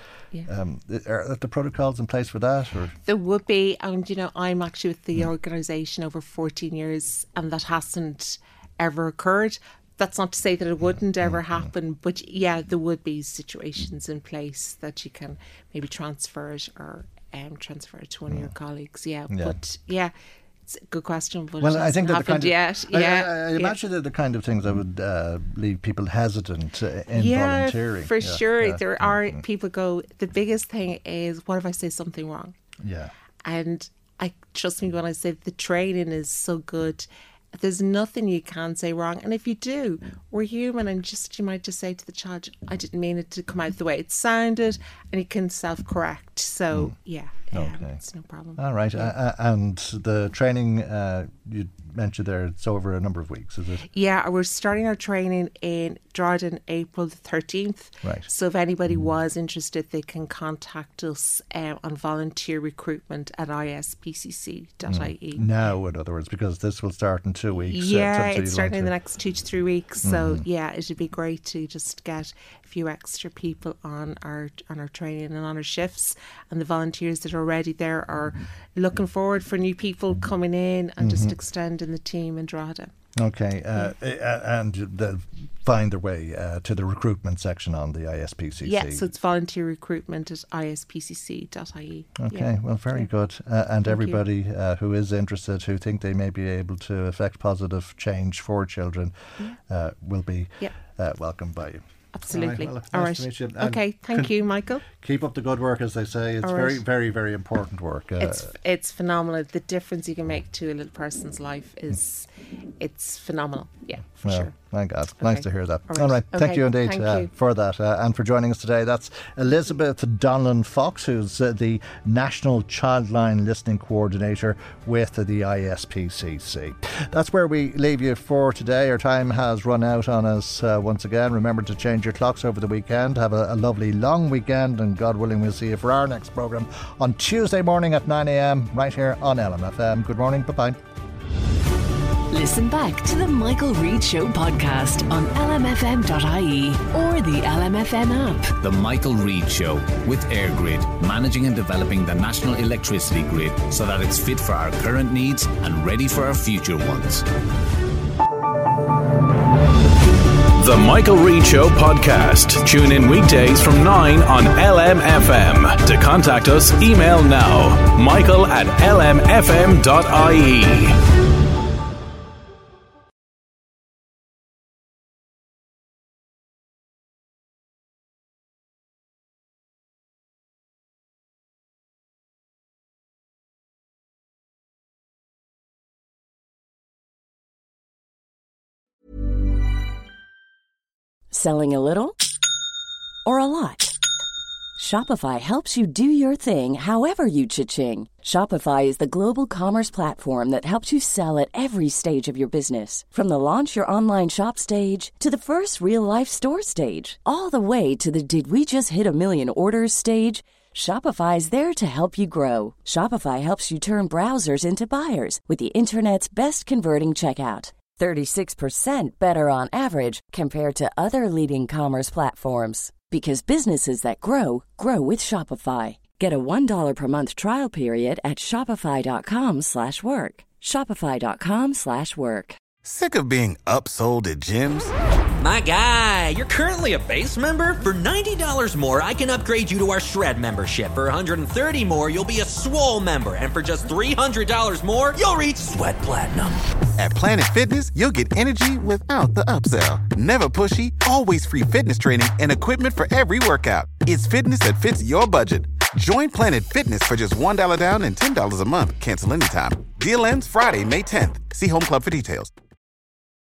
Are the protocols in place for that? Or? There would be, and you know, I'm actually with the organisation over 14 years, and that hasn't ever occurred. That's not to say that it wouldn't ever happen, but yeah, there would be situations in place that you can maybe transfer it or transfer it to one of your colleagues. But it's a good question, but well, it I think hasn't happened yet. I imagine they're the kind of things that would leave people hesitant in volunteering. For sure. There are people go, the biggest thing is, what if I say something wrong? Yeah. And trust me when I say the training is so good. There's nothing you can say wrong, and if you do, we're human, and you might just say to the child, I didn't mean it to come out the way it sounded, and you can self-correct. So it's no problem. All right. And the training you mentioned there, it's over a number of weeks, is it? Yeah, we're starting our training in Drogheda April the 13th. Right. So if anybody was interested, they can contact us on volunteer recruitment at ispcc.ie. Now, in other words, because this will start in 2 weeks. Yeah, it's starting in the next 2 to 3 weeks. So it'd be great to just get a few extra people on our training and on our shifts, and the volunteers that are already there are looking forward for new people coming in and just extending the team in Drogheda. Okay, and they'll find their way to the recruitment section on the ISPCC. Yeah, so it's volunteer recruitment at ispcc.ie. Okay, well, very good. And everybody who is interested, who think they may be able to affect positive change for children, will be welcomed by you. Absolutely. All right. Nice to meet you. Okay, thank you, Michael. Keep up the good work, as they say. It's very, very, very important work. It's phenomenal. The difference you can make to a little person's life it's phenomenal. Yeah, for sure. My God, nice to hear that. All right. Thank you indeed for that and for joining us today. That's Elizabeth Donlan Fox, who's the National Childline Listening Coordinator with the ISPCC. That's where we leave you for today. Our time has run out on us once again. Remember to change your clocks over the weekend. Have a lovely long weekend, and God willing, we'll see you for our next programme on Tuesday morning at 9 a.m. right here on LMFM. Good morning. Bye-bye. Listen back to the Michael Reid Show podcast on lmfm.ie or the LMFM app. The Michael Reid Show with EirGrid, managing and developing the national electricity grid so that it's fit for our current needs and ready for our future ones. The Michael Reid Show podcast. Tune in weekdays from 9 on LMFM. To contact us, email now, michael@lmfm.ie. Selling a little or a lot? Shopify helps you do your thing however you cha-ching. Shopify is the global commerce platform that helps you sell at every stage of your business. From the launch your online shop stage to the first real-life store stage, all the way to the did we just hit a million orders stage. Shopify is there to help you grow. Shopify helps you turn browsers into buyers with the internet's best converting checkout. 36% better on average compared to other leading commerce platforms. Because businesses that grow, grow with Shopify. Get a $1 per month trial period at shopify.com/work. Shopify.com/work. Sick of being upsold at gyms? My guy, you're currently a base member. For $90 more, I can upgrade you to our Shred membership. For $130 more, you'll be a Swole member. And for just $300 more, you'll reach Sweat Platinum. At Planet Fitness, you'll get energy without the upsell. Never pushy, always free fitness training and equipment for every workout. It's fitness that fits your budget. Join Planet Fitness for just $1 down and $10 a month. Cancel anytime. Deal ends Friday, May 10th. See Home Club for details.